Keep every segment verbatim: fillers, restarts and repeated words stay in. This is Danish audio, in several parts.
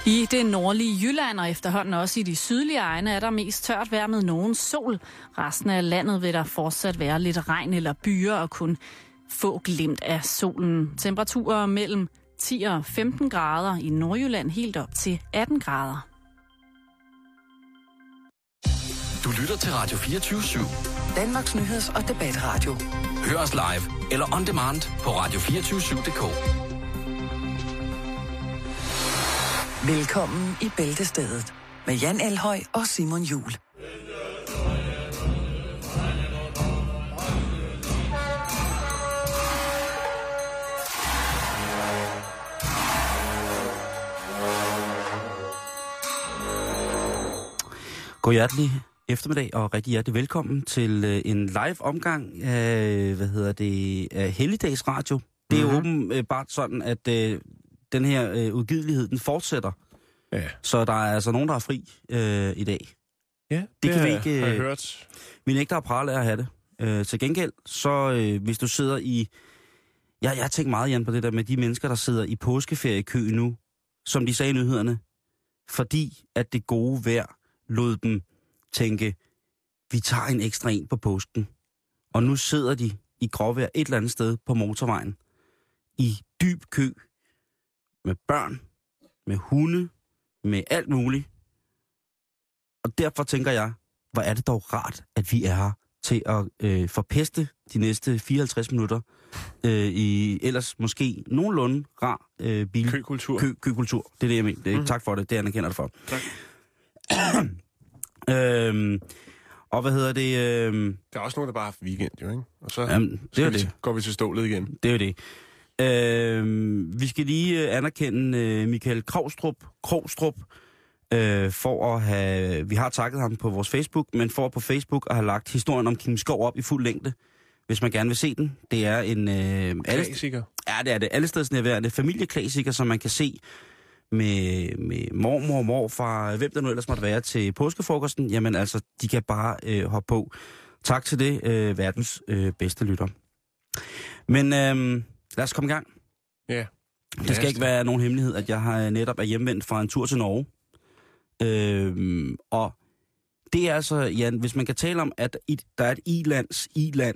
I det nordlige Jylland og efterhånden også i de sydlige egne er der mest tørt vejr med nogen sol. Resten af landet vil der fortsat være lidt regn eller byer og kun få glimt af solen. Temperaturer mellem ti og femten grader i Nordjylland, helt op til atten grader. Du lytter til Radio fireogtyve syv. Danmarks nyheds- og debatradio. Hør os live eller on demand på radio to fire syv punktum d k. Velkommen i Bæltestedet med Jan Elhøj og Simon Juhl. God hjertelig eftermiddag og rigtig hjertelig velkommen til øh, en live omgang af, hvad hedder det, af Helligdags Radio. Det er mm-hmm. åbenbart sådan, at øh, den her øh, udgivelighed, den fortsætter. Ja. Så der er altså nogen, der er fri øh, i dag. Ja, det, det kan vi ikke, ikke, har jeg øh, hørt. Vi nægter at prale af at have det. Øh, til gengæld, så øh, hvis du sidder i... Ja, jeg har tænkt meget, Jan, på det der med de mennesker, der sidder i påskeferiekø nu, som de sagde i nyhederne, fordi at det gode vejr lod dem tænke, vi tager en ekstra en på påsken. Og nu sidder de i gråvejr et eller andet sted på motorvejen, i dyb kø, med børn, med hunde, med alt muligt. Og derfor tænker jeg, hvor er det dog rart, at vi er her til at øh, forpeste de næste fireoghalvtreds minutter øh, i ellers måske nogenlunde rar øh, bil. Køkultur. Kø, køkultur. Det er det, jeg mener. Det, mm. Tak for det. Det anerkender jeg for. Tak. øhm, og hvad hedder det? Øhm, Der er også nogen, der bare har haft weekend, jo, ikke? Og så jamen, det er vi, det. går vi til stålet igen. Det er jo det. Øhm, vi skal lige anerkende øh, Michael Krogstrup, Krogstrup øh, for at have... Vi har takket ham på vores Facebook, men for på Facebook at have lagt historien om Kim Skov op i fuld længde, hvis man gerne vil se den. Det er en... Øh, Klassiker. Ja, det er det. Allestedsnærværende familieklassiker, som man kan se med, med mormor og morfar, hvem der nu ellers måtte være til påskefrokosten. Jamen altså, de kan bare øh, hoppe på. Tak til det, øh, verdens øh, bedste lytter. Men øh, lad os komme i gang. Ja. Det skal ikke være nogen hemmelighed, at jeg har netop er hjemvendt fra en tur til Norge. Øh, og det er altså, Jan, hvis man kan tale om, at der er et i-lands i-land,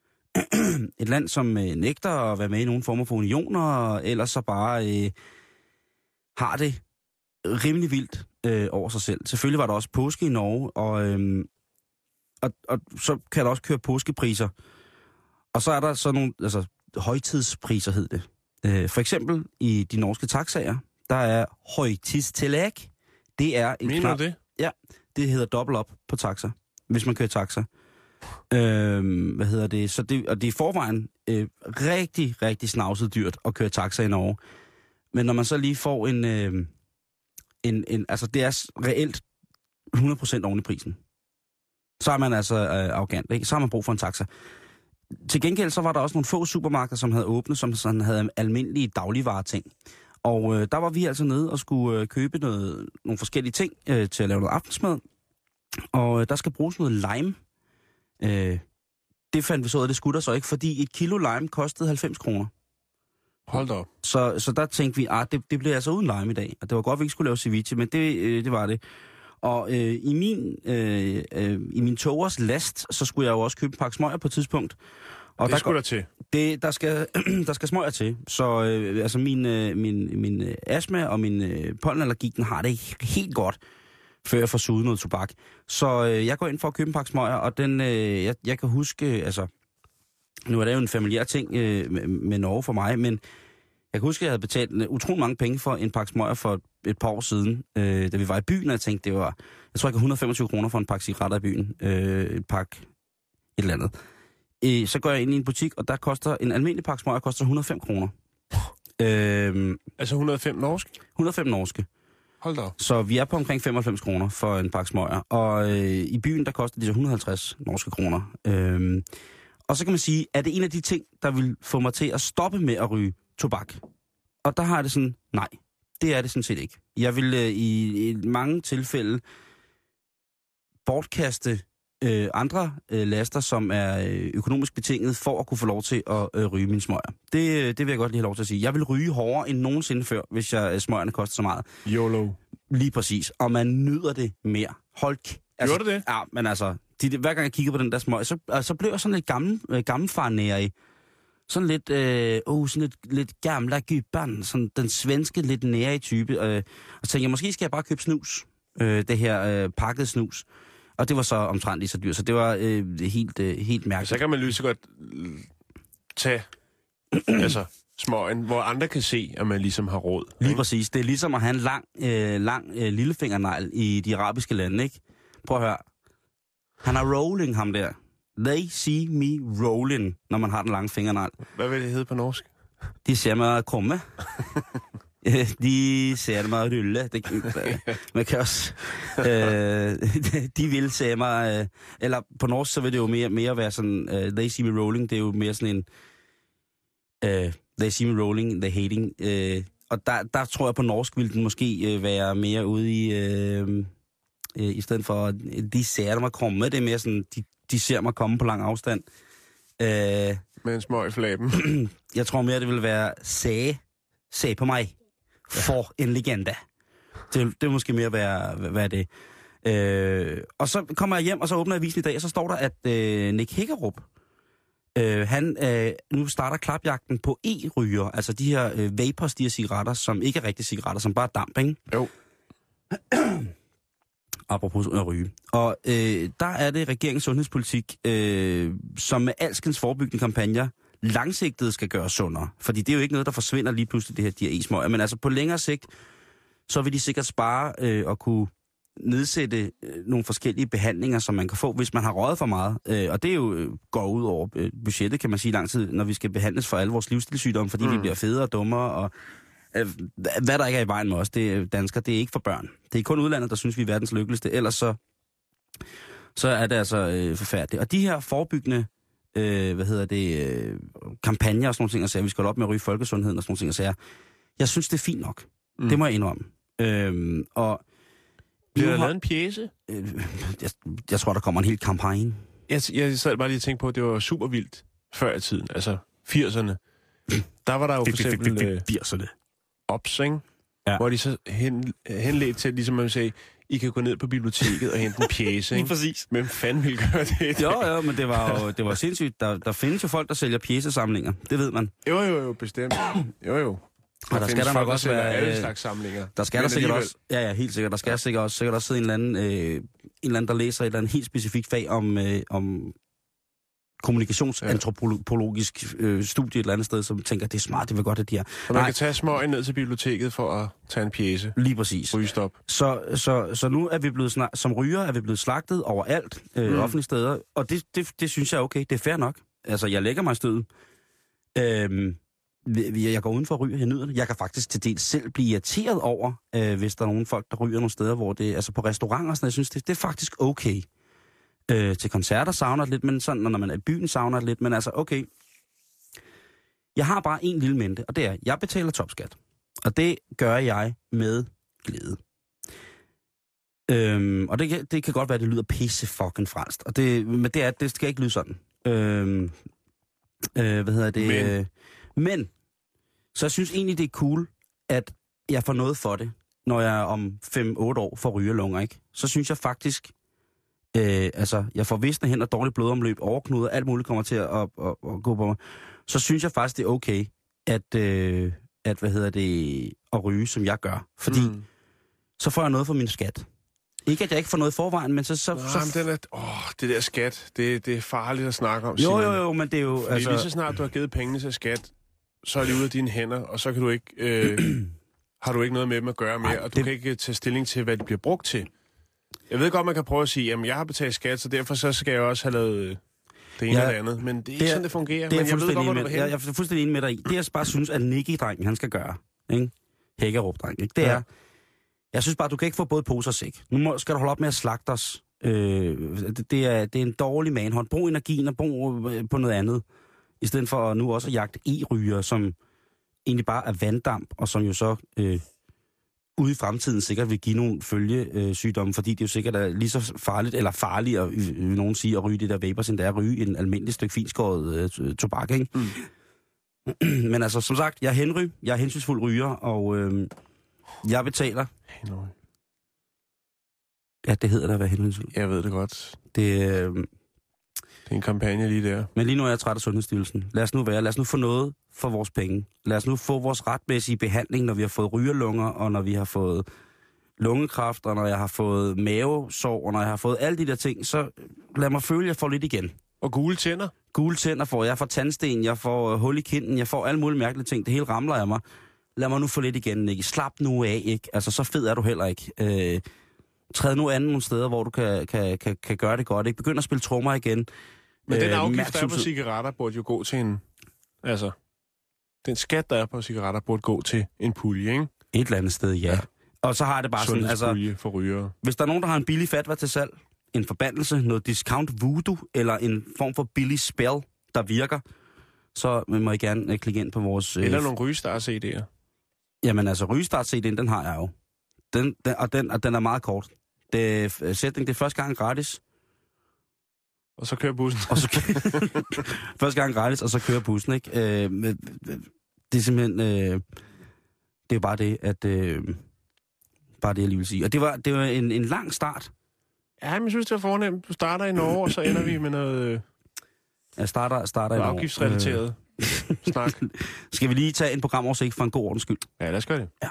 et land, som øh, nægter at være med i nogle former for unioner, og ellers så bare øh, har det rimelig vildt øh, over sig selv. Selvfølgelig var der også påske i Norge, og, øh, og, og så kan der også køre påskepriser. Og så er der så nogle, altså højtidspriser hed det. Øh, for eksempel i de norske taxaer, der er højtidstillæg. Det er en Mener knap, du det? Ja, det hedder dobbelt op på taxa, hvis man kører taxa. Øhm, hvad hedder det? Så det, og det er i forvejen øh, rigtig, rigtig snavset dyrt at køre taxa i Norge. Men når man så lige får en, øh, en, en altså det er reelt hundrede procent oven i prisen, så er man altså øh, arrogant, ikke? Så har man brug for en taxa. Til gengæld så var der også nogle få supermarkeder, som havde åbnet, som sådan havde almindelige dagligvareting. Og øh, der var vi altså nede og skulle øh, købe noget, nogle forskellige ting øh, til at lave noget aftensmad. Og øh, der skal bruges noget lime. Øh, det fandt vi så ud af, det skulle der så ikke, fordi et kilo lime kostede halvfems kroner. Hold da op. Så, så der tænkte vi, at det, det bliver altså uden lime i dag. Og det var godt, at vi ikke skulle lave ceviche, men det, øh, det var det. Og øh, i min, øh, øh, i min togers last, så skulle jeg jo også købe en pakke smøger på et tidspunkt. Og det der skulle der til. Det, der, skal, der skal smøger til. Så øh, altså min, øh, min, min øh, astma og min øh, pollenallergi, den har det helt godt, før jeg får suget noget tobak. Så øh, jeg går ind for at købe en pakke smøger, og den, øh, jeg, jeg kan huske, øh, altså, nu er det jo en familiær ting øh, med, med Norge for mig, men jeg kan huske, at jeg havde betalt øh, utrolig mange penge for en pakke smøger for et, et par år siden, øh, da vi var i byen, og jeg tænkte, det var, jeg tror, jeg gav et hundrede og femogtyve kroner for en pakke cigaretter i byen, øh, et pakke, et eller andet. Øh, så går jeg ind i en butik, og der koster en almindelig pakke smøger koster et hundrede og fem kroner. Øh, altså et hundrede og fem norsk? et hundrede og fem norske. Hold da op. Så vi er på omkring femoghalvfems kroner for en pakke smøger. Og øh, i byen, der koster de så et hundrede og halvtreds norske kroner. Øh, og så kan man sige, at det er en af de ting, der vil få mig til at stoppe med at ryge tobak. Og der har jeg det sådan, nej, det er det sådan set ikke. Jeg vil øh, i, i mange tilfælde bortkaste øh, andre øh, laster, som er øh, økonomisk betinget for at kunne få lov til at øh, ryge mine smøger. Det, det vil jeg godt lige have lov til at sige. Jeg vil ryge hårdere end nogensinde før, hvis jeg, øh, smøgerne koster så meget. YOLO. Lige præcis. Og man nyder det mere. Hold k- altså, Gjorde det det? Ja, men altså, de, hver gang jeg kigger på den der smøg, så, altså, så blev jeg sådan lidt gammel, øh, gammelfarnærig. Sådan lidt, øh, oh, sådan lidt, lidt gamla gybban, sådan den svenske lidt nære type. Øh, og så tænkte jeg, måske skal jeg bare købe snus. Øh, det her øh, pakket snus. Og det var så omtrent lige så dyrt, så det var øh, helt, øh, helt mærkeligt. Så kan man lige så godt tage altså, smøgen, hvor andre kan se, at man ligesom har råd. Lige ikke? præcis. Det er ligesom at have en lang, øh, lang øh, lillefingernegl i de arabiske lande, ikke? Prøv at høre. Han er rolling, ham der. They see me rolling, når man har den lange fingernegl. Hvad vil det hedde på norsk? De ser mig komme. De ser mig rulle. Det, man kan også... Øh, de vil se mig... Øh, eller på norsk, så vil det jo mere, mere være sådan... Uh, they see me rolling, det er jo mere sådan en... Uh, they see me rolling, they hating. Uh, og der, der tror jeg på norsk, ville den måske uh, være mere ude i... Uh, uh, I stedet for, de ser mig komme. Det er mere sådan, de, de ser mig komme på lang afstand. Uh, Med en smøg i flaben. jeg tror mere, det vil være se, se på mig. For en legende. Det, det vil måske mere være, hvad er det. Øh, og så kommer jeg hjem, og så åbner jeg avisen i dag, og så står der, at øh, Nick Hækkerup, øh, han øh, nu starter klapjagten på e-ryger, altså de her øh, vapors, de her cigaretter, som ikke er rigtige cigaretter, som bare er damp, ikke? Jo. Apropos at ryge. Og øh, der er det regeringens sundhedspolitik, øh, som med alskens forebyggende kampagner, langsigtet skal gøre sundere. Fordi det er jo ikke noget, der forsvinder lige pludselig, det her, de her e-smøger. Men altså på længere sigt, så vil de sikkert spare øh, og kunne nedsætte øh, nogle forskellige behandlinger, som man kan få, hvis man har røget for meget. Øh, og det er jo øh, går ud over øh, budgettet, kan man sige, lang tid, når vi skal behandles for alle vores livsstilssygdomme, fordi mm. vi bliver federe og dummere. Og øh, hvad der ikke er i vejen med os, det er danskere, det er ikke for børn. Det er kun udlandet, der synes, vi er verdens lykkeligste. Ellers så, så er det altså øh, forfærdeligt. Og de her forebyggende Øh, hvad hedder det, øh, kampagner og sådan nogle ting, og sager, vi skal op med at ryge folkesundheden og sådan nogle ting, og sager. Jeg synes, det er fint nok. Mm. Det må jeg indrømme. Øh, og bliver der har, lavet en pjece? Øh, jeg, jeg tror, der kommer en hel kampagne. Jeg, jeg sad bare lige og tænkte på, at det var super vildt før i tiden, altså firserne. Der var der jo for eksempel øh, firserne. Ops, ikke? Ja. Hvor de så hen, henledte til, ligesom man sagde, I kan gå ned på biblioteket og hente en pjece, ikke? præcis. Hvem fanden ville gøre det? Jo, jo, men det var jo det var sindssygt. Der, der findes jo folk, der sælger pjecesamlinger. Det ved man. Jo, jo, jo, bestemt. Jo, jo. Og der skal der nok også være alle slags samlinger. Der skal men der sikkert alligevel. også, ja, ja, helt sikkert. Der skal ja. sikkert også, sikkert også sidde en eller anden, øh, en eller anden, der læser et eller andet helt specifikt fag om, øh, om kommunikationsantropologisk øh, studie et eller andet sted, som tænker, det er smart, det vil godt, at de er. Så man Nej. kan tage smøgen ned til biblioteket for at tage en pjece. Lige præcis. Rygestop. Så, så, så nu er vi blevet snak- som ryger er vi blevet slagtet overalt, øh, mm. offentlige steder, og det, det, det synes jeg er okay. Det er fair nok. Altså, jeg lægger mig i stødet. Øhm, jeg går uden for at ryge, jeg nyder det. Jeg kan faktisk til dels selv blive irriteret over, øh, hvis der er nogle folk, der ryger nogle steder, hvor det, altså på restauranter og sådan, jeg synes, det, det er faktisk okay. Øh, til koncerter savner det lidt, men sådan, når man er i byen savner det lidt, men altså, okay. Jeg har bare en lille mente, og det er, jeg betaler topskat. Og det gør jeg med glæde. Øhm, og det, det kan godt være, at det lyder pisse fucking fransk. Og det, men det, er, det skal ikke lyde sådan. Øhm, øh, hvad hedder det? Men. Øh, men, så jeg synes egentlig, det er cool, at jeg får noget for det, når jeg om fem otte år får rygerlunger, ikke? Så synes jeg faktisk, øh, altså, jeg får visne hen og dårligt blodomløb, overknuder, alt muligt kommer til at, at, at, at gå på mig. Så synes jeg faktisk, det er okay, at, øh, at hvad hedder det, at ryge, som jeg gør. Fordi mm. så får jeg noget for min skat. Ikke, at jeg ikke får noget i forvejen, men så... så, Nej, så men den er, åh, det der skat, det, det er farligt at snakke om, Jo, Simon. jo, jo, men det er jo... Fordi altså, lige så snart du har givet pengene til skat, så er de ude af dine hænder, og så kan du ikke, øh, har du ikke noget med dem at gøre mere, og du det... kan ikke tage stilling til, hvad det bliver brugt til. Jeg ved godt, man kan prøve at sige, jamen jeg har betalt skat, så derfor så skal jeg også have lavet det ene ja, eller andet. Men det er ikke det er, sådan, det fungerer. Det er men jeg ved godt, hvor med, du jeg, jeg er fuldstændig enig med dig i. Det jeg bare synes, at Nicky-drengen, han skal gøre, ikke? Hækkerup-drengen, ikke? Det ja. er... Jeg synes bare, du kan ikke få både pose og sæk. Nu må, skal du holde op med at slagte os. Øh, det, det, er, det er en dårlig manhånd. Brug energien og brug på noget andet. I stedet for nu også at jagte e-ryger, som egentlig bare er vanddamp, og som jo så øh, ude i fremtiden sikkert vil give nogle følgesygdomme, fordi det jo sikkert er lige så farligt, eller farligt, at vil nogen sige, at ryge det der vapor, end det er at ryge en almindelig stykke finskåret øh, tobak, ikke? Mm. Men altså, som sagt, jeg er henry, jeg er hensynsfuld ryger, og øh, jeg betaler... Henry. Ja, det hedder da at være hensynsfuld. Jeg ved det godt. Det, øh... det er en kampagne lige der. Men lige nu er jeg træt af Sundhedsstyrelsen. Lad os nu være, lad os nu få noget for vores penge. Lad os nu få vores retmæssige behandling, når vi har fået rygerlunger, og når vi har fået lungekræft, og når jeg har fået mavesår, og når jeg har fået alle de der ting, så lad mig føle, at jeg får lidt igen. Og gule tænder? Gule tænder får jeg, jeg får tandsten, jeg får hul i kinden, jeg får alle mulige mærkelige ting. Det hele ramler af mig. Lad mig nu få lidt igen, ikke? Slap nu af, ikke? Altså, så fed er du heller ikke. Øh, træd nu an nogle steder, hvor du kan, kan, kan, kan gøre det godt, ikke? Begynd at spille trommer igen. Men den afgift, øh, der er på cigaretter, burde jo gå til en... Altså, den skat, der er på cigaretter, burde gå til en pulje, ikke? Et eller andet sted, ja. ja. Og så har det bare sådan, altså... for rygere. Hvis der er nogen, der har en billig fatwa til salg, en forbandelse, noget discount voodoo, eller en form for billig spell, der virker, så må I gerne uh, klikke ind på vores... Eller øh, nogle Rygestart-C D'er. Jamen altså, Rygestart-C D'en, den har jeg jo. Den, den, og, den, og den er meget kort. Det, sætning, det er første gang gratis. Og så kører bussen. Og så første gang gratis, og så kører bussen, ikke? Øh, det er simpelthen... Øh, det er jo bare det, at... Øh, bare det, jeg lige vil sige. Og det var, det var en, en lang start. Ja, men jeg synes, det var fornemt. Du starter i Norge, og så ender vi med noget... Jeg starter, starter i Norge. Afgiftsrelateret øh. snak. Skal vi lige tage en programoversigt for en god ordens skyld? Ja, lad os gøre det. Ja.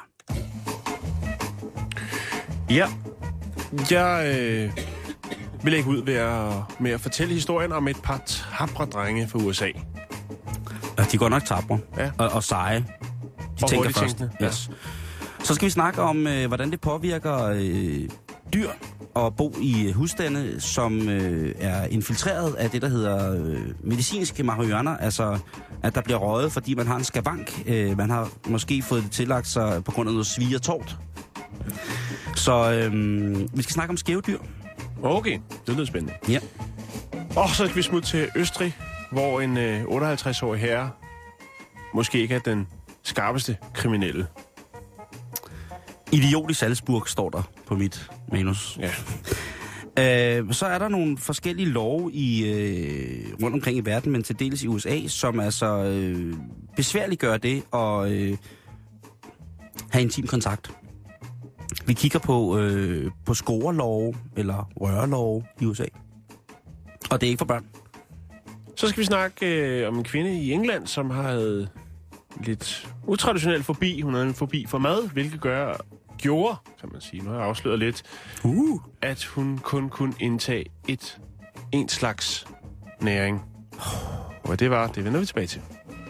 Ja. Jeg øh, vil ikke ud ved at, med at fortælle historien om et par tapre drenge fra U S A. Ja, de går nok tapre. Ja. Og, og seje. De og tænker først. Ja. Yes. Så skal vi snakke om, øh, hvordan det påvirker øh, dyr at bo i husstande, som øh, er infiltreret af det, der hedder øh, medicinske marihuana. Altså, at der bliver røget, fordi man har en skavank. Øh, man har måske fået det tillagt sig på grund af noget svig og tort. Så øh, vi skal snakke om skævdyr. Okay, det lyder spændende. Ja. Og så skal vi smutte til Østrig, hvor en øh, otteoghalvtreds-årig herre måske ikke er den skarpeste kriminelle. Idiot i Salzburg står der på mit manus. Ja. Øh, så er der nogle forskellige love i, øh, rundt omkring i verden, men til dels i U S A, som altså øh, besværliggør det at øh, have intim kontakt. Vi kigger på, øh, på scorelove eller rørlove i U S A. Og det er ikke for børn. Så skal vi snakke øh, om en kvinde i England, som har lidt utraditionel fobi. Hun havde en fobi for mad, hvilket gør, gjorde, kan man sige, nu har jeg afsløret lidt, uh. at hun kun kunne indtage et, en slags næring. Og hvad det var, det vender vi tilbage til.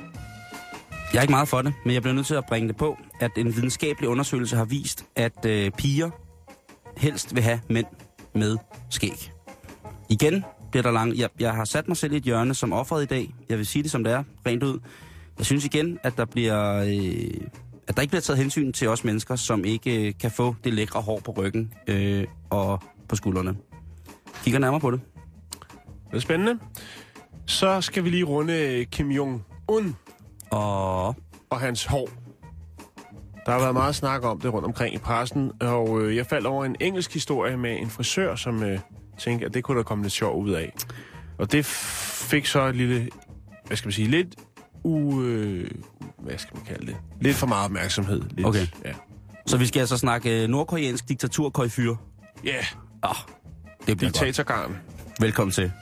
Jeg er ikke meget for det, men jeg bliver nødt til at bringe det på, at en videnskabelig undersøgelse har vist, at øh, piger helst vil have mænd med skæg. Igen bliver der lang... Jeg, jeg har sat mig selv i et hjørne som offeret i dag. Jeg vil sige det, som det er, rent ud. Jeg synes igen, at der bliver... Øh, at der ikke bliver taget hensyn til os mennesker, som ikke øh, kan få det lækre hår på ryggen øh, og på skuldrene. Kigger nærmere på det. Det er spændende. Så skal vi lige runde Kim Jong-un og... og hans hår. Der har været meget snak om det rundt omkring i pressen, og øh, jeg faldt over en engelsk historie med en frisør, som øh, tænkte, at det kunne der komme lidt sjov ud af. Og det fik så et lille, hvad skal man sige, lidt u... Øh, hvad skal man kalde det? Lidt for meget opmærksomhed. Lidt, okay. Ja. Så vi skal altså snakke nordkoreansk diktatur-køjfyr? Ja. Yeah. Ah, det bliver Diktatorgarn. godt. Velkommen til.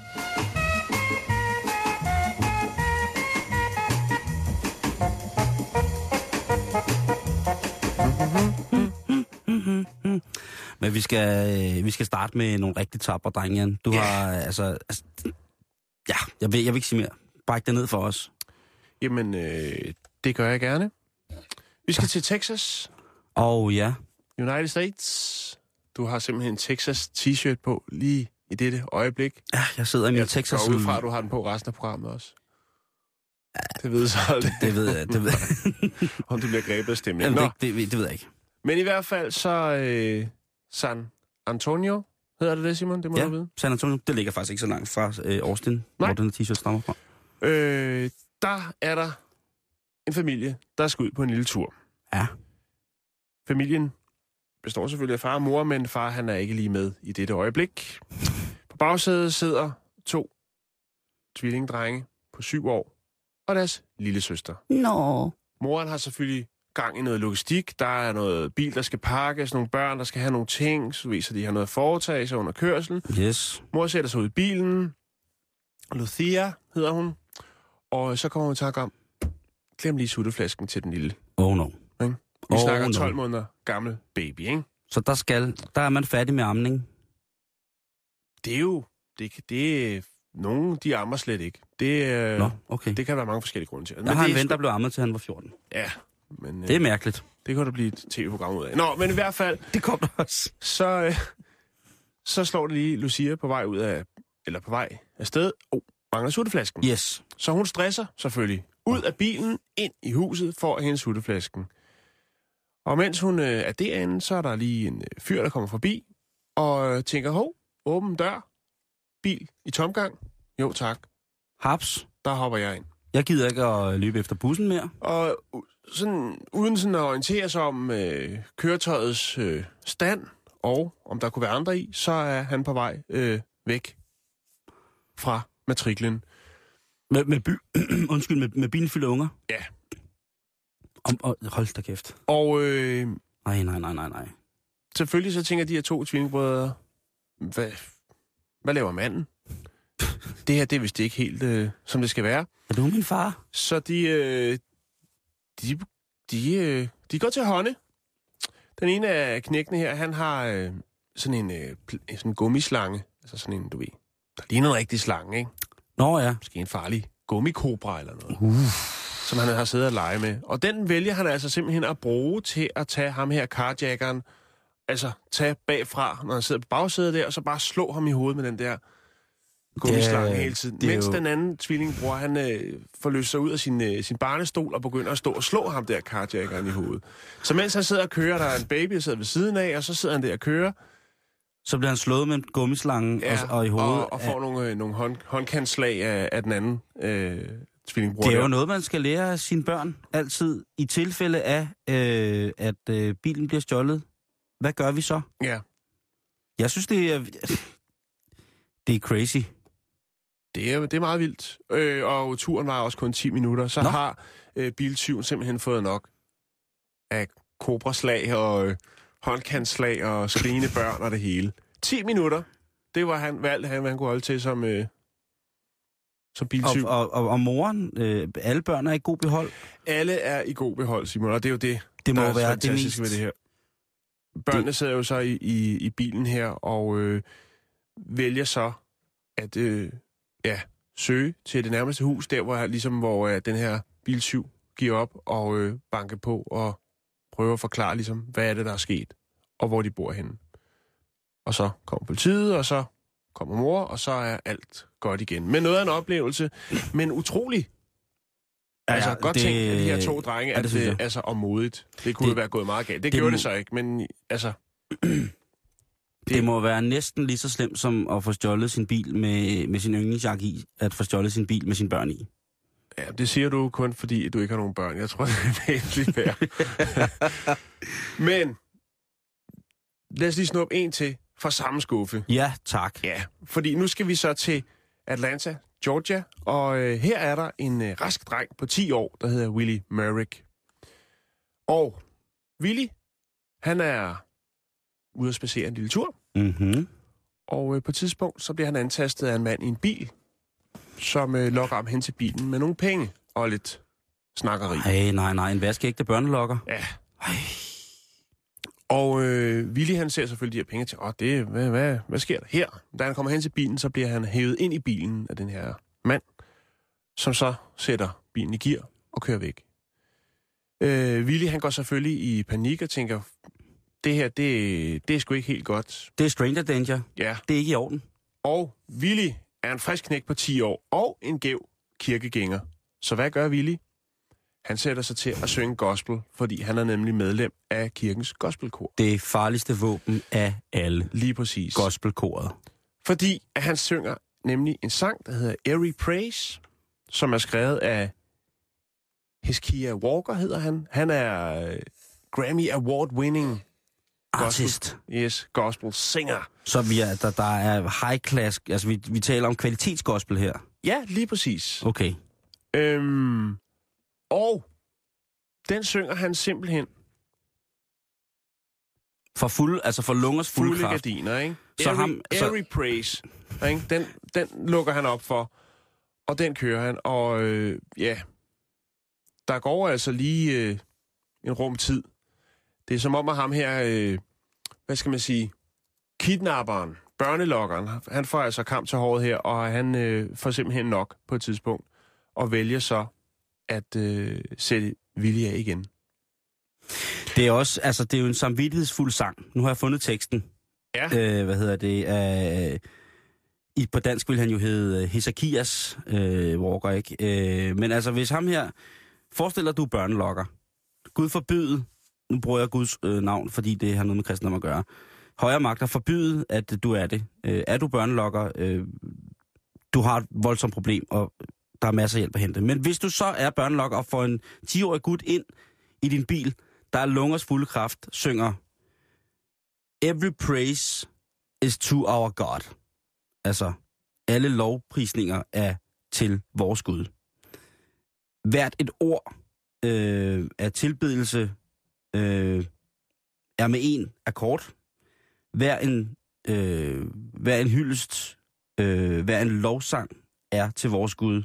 Men vi skal, vi skal starte med nogle rigtig tapre drenge, Jan. Du yeah. har, altså, altså... Ja, jeg vil, jeg vil ikke sige mere. Bræk det ned for os. Jamen, øh, det gør jeg gerne. Vi skal til Texas. Og oh, ja. United States. Du har simpelthen en Texas t-shirt på lige i dette øjeblik. Ja, jeg sidder i min Texas... Jeg går ud fra, at du har den på resten af programmet også. Ja, det ved jeg så aldrig. Det, det ved jeg, det ved jeg. Om du bliver grebet af stemningen. Jamen, det, det, det ved jeg ikke. Men i hvert fald så øh, San Antonio, hedder det det, Simon? Det må ja, du vide. San Antonio. Det ligger faktisk ikke så langt fra øh, Austin, Nej. hvor den her t-shirt stammer fra. Øh, der er der en familie, der skal ud på en lille tur. Ja. Familien består selvfølgelig af far og mor, men far han er ikke lige med i dette øjeblik. På bagsædet sidder to tvillingedrenge på syv år og deres lille søster. Nå. Moren har selvfølgelig gang i noget logistik. Der er noget bil, der skal pakkes, nogle børn, der skal have nogle ting, så viser de har noget at foretage sig under kørsel. Yes. Mor sætter sig ud i bilen. Lucia hedder hun. Og så kommer hun i tanke om, glem lige sutteflasken til den lille. Oh no. Ikke? Vi oh, snakker tolv no. måneder gammel baby, ikke? Så der skal, der er man færdig med amning. Det er jo, det, det nogen, de ammer slet ikke. Det, øh, Nå, okay. det kan være mange forskellige grunde til. Jeg har en ven, sgu... der blev ammet til han var fjorten. Ja, men... Øh, det er mærkeligt. Det kunne der blive et tv-program ud af. Nå, men i hvert fald... Det kom der også. Så, øh, så slår det lige Lucia på vej ud af... Eller på vej afsted. Oh, mangler sutteflasken. Yes. Så hun stresser selvfølgelig ud af bilen, ind i huset, for at hente sutteflasken. Og mens hun øh, er derinde, så er der lige en øh, fyr, der kommer forbi, og øh, tænker, hov, åben dør, bil i tomgang. Jo, tak. Haps. Der hopper jeg ind. Jeg gider ikke at løbe efter bussen mere. Og sådan, uden sådan at orientere sig om øh, køretøjets øh, stand, og om der kunne være andre i, så er han på vej øh, væk fra matriklen. Med, med, by, undskyld, med, med bilen fyldt unger? Ja. Om, og, hold da kæft. Og øh, Nej, nej, nej, nej, nej. selvfølgelig så tænker de her to tvillingebrødre, hvad, hvad laver manden? Det her, det er vist ikke helt, øh, som det skal være. Er du min far? Så de, øh, de, de, øh, de går til hånde. Den ene af knækkene her, han har øh, sådan en øh, sådan en gummislange. Altså sådan en, du ved, der ligner en rigtig slange, ikke? Nå ja. Måske en farlig gummikobra eller noget. Uh. Som han har siddet og lege med. Og den vælger han altså simpelthen at bruge til at tage ham her, carjackeren, altså tage bagfra, når han sidder på bagsædet der, og så bare slå ham i hovedet med den der gummislange hele tiden. Mens jo... den anden tvillingbror, han øh, får løst sig ud af sin, øh, sin barnestol og begynder at stå og slå ham der, carjackeren, i hovedet. Så mens han sidder og kører, der er en baby, der sidder ved siden af, og så sidder han der og kører. Så bliver han slået med gummislangen ja, og, og i hovedet. og, og får af... nogle, øh, nogle hånd, håndkantslag af, af den anden øh, tvillingbror. Det er jo der. noget, man skal lære af sine børn altid. I tilfælde af, øh, at øh, bilen bliver stjålet. Hvad gør vi så? Ja. Jeg synes, det er... Det er crazy. Det er, det er meget vildt. Øh, og turen var også kun ti minutter. Så Nå. har øh, biltyven simpelthen fået nok af kobraslag og øh, håndkantslag og skrigende børn og det hele. ti minutter. Det var han valgt, han, hvad han kunne holde til som, øh, som biltyv. Og, og, og, og moren, øh, alle børn er i god behold? Alle er i god behold, Simon. Og det er jo det, det må der er være fantastisk det mest... ved det her. Børnene det... sidder jo så i, i, i bilen her og øh, vælger så at... Øh, Ja, søge til det nærmeste hus, der hvor, ligesom, hvor uh, den her biltyv giver op og øh, banker på og prøver at forklare, ligesom, hvad er det, der er sket, og hvor de bor henne. Og så kommer politiet, og så kommer mor, og så er alt godt igen. Men noget af en oplevelse, men utrolig. Ja, altså, godt det... tænkt af de her to drenge, ja, det at det altså, og modigt. Det kunne det... være gået meget galt. Det, det gjorde må... det så ikke, men altså... Det... det må være næsten lige så slemt som at få stjålet sin bil med, med sin yndlingsjakke i, at få stjålet sin bil med sine børn i. Ja, det siger du kun, fordi du ikke har nogen børn. Jeg tror, det er væsentligt værd. Men lad os lige snuppe en til fra samme skuffe. Ja, tak. Ja, fordi nu skal vi så til Atlanta, Georgia, og øh, her er der en øh, rask dreng på ti år, der hedder Willie Merrick. Og Willie, han er ude at spacere en lille tur. Mhm. Og øh, på et tidspunkt, så bliver han antastet af en mand i en bil, som øh, lokker ham hen til bilen med nogle penge og lidt snakkeri. Nej, nej, nej. En vaskeægte børnelokker. Ja. Ej. Og øh, Willy, han ser selvfølgelig de her penge til, åh, det, hvad, hvad, hvad sker der her? Da han kommer hen til bilen, så bliver han hævet ind i bilen af den her mand, som så sætter bilen i gear og kører væk. Øh, Willy, han går selvfølgelig i panik og tænker, det her, det, det er sgu ikke helt godt. Det er stranger danger. Ja. Det er ikke i orden. Og Willy er en frisk knægt på ti år og en gæv kirkegænger. Så hvad gør Willy? Han sætter sig til at synge gospel, fordi han er nemlig medlem af kirkens gospelkor. Det farligste våben af alle. Lige præcis. Gospelkoret. Fordi at han synger nemlig en sang, der hedder Every Praise, som er skrevet af Hezekiah Walker, hedder han. Han er Grammy Award-winning Artist. Gospel, yes, gospel singer. Så vi er, der, der er high class, altså vi, vi taler om kvalitetsgospel her. Ja, lige præcis. Okay. Øhm, og den synger han simpelthen For fuld, altså for lungers fulde, fulde kraft. gardiner, ikke? Så Every, ham, så... every praise, ikke? Den, den lukker han op for, og den kører han, og øh, ja, der går altså lige øh, en rum tid. Det er som om, at ham her, øh, hvad skal man sige, kidnapperen, børnelokkeren, han får altså kamp til håret her, og han øh, får simpelthen nok på et tidspunkt, og vælger så at øh, sætte Willy af igen. Det er også, altså det er jo en samvittighedsfuld sang. Nu har jeg fundet teksten. Ja. Øh, hvad hedder det? Øh, i, på dansk vil han jo hedde Hesekias øh, Walker, ikke? Øh, men altså, hvis ham her forestiller, du er børnelokker. Gud forbyde, nu bruger jeg Guds øh, navn, fordi det har noget med kristendom at gøre. Højere magter forbyde, at du er det. Øh, er du børnelokker, øh, du har et voldsomt problem, og der er masser af hjælp at hente. Men hvis du så er børnelokker og får en ti-årig gut ind i din bil, der er lungers fulde kraft, synger Every praise is to our God. Altså, alle lovprisninger er til vores Gud. Hvert et ord øh, af tilbedelse øh, er med en akkord. Hver en, øh, hver en hyldest, øh, hver en lovsang er til vores Gud.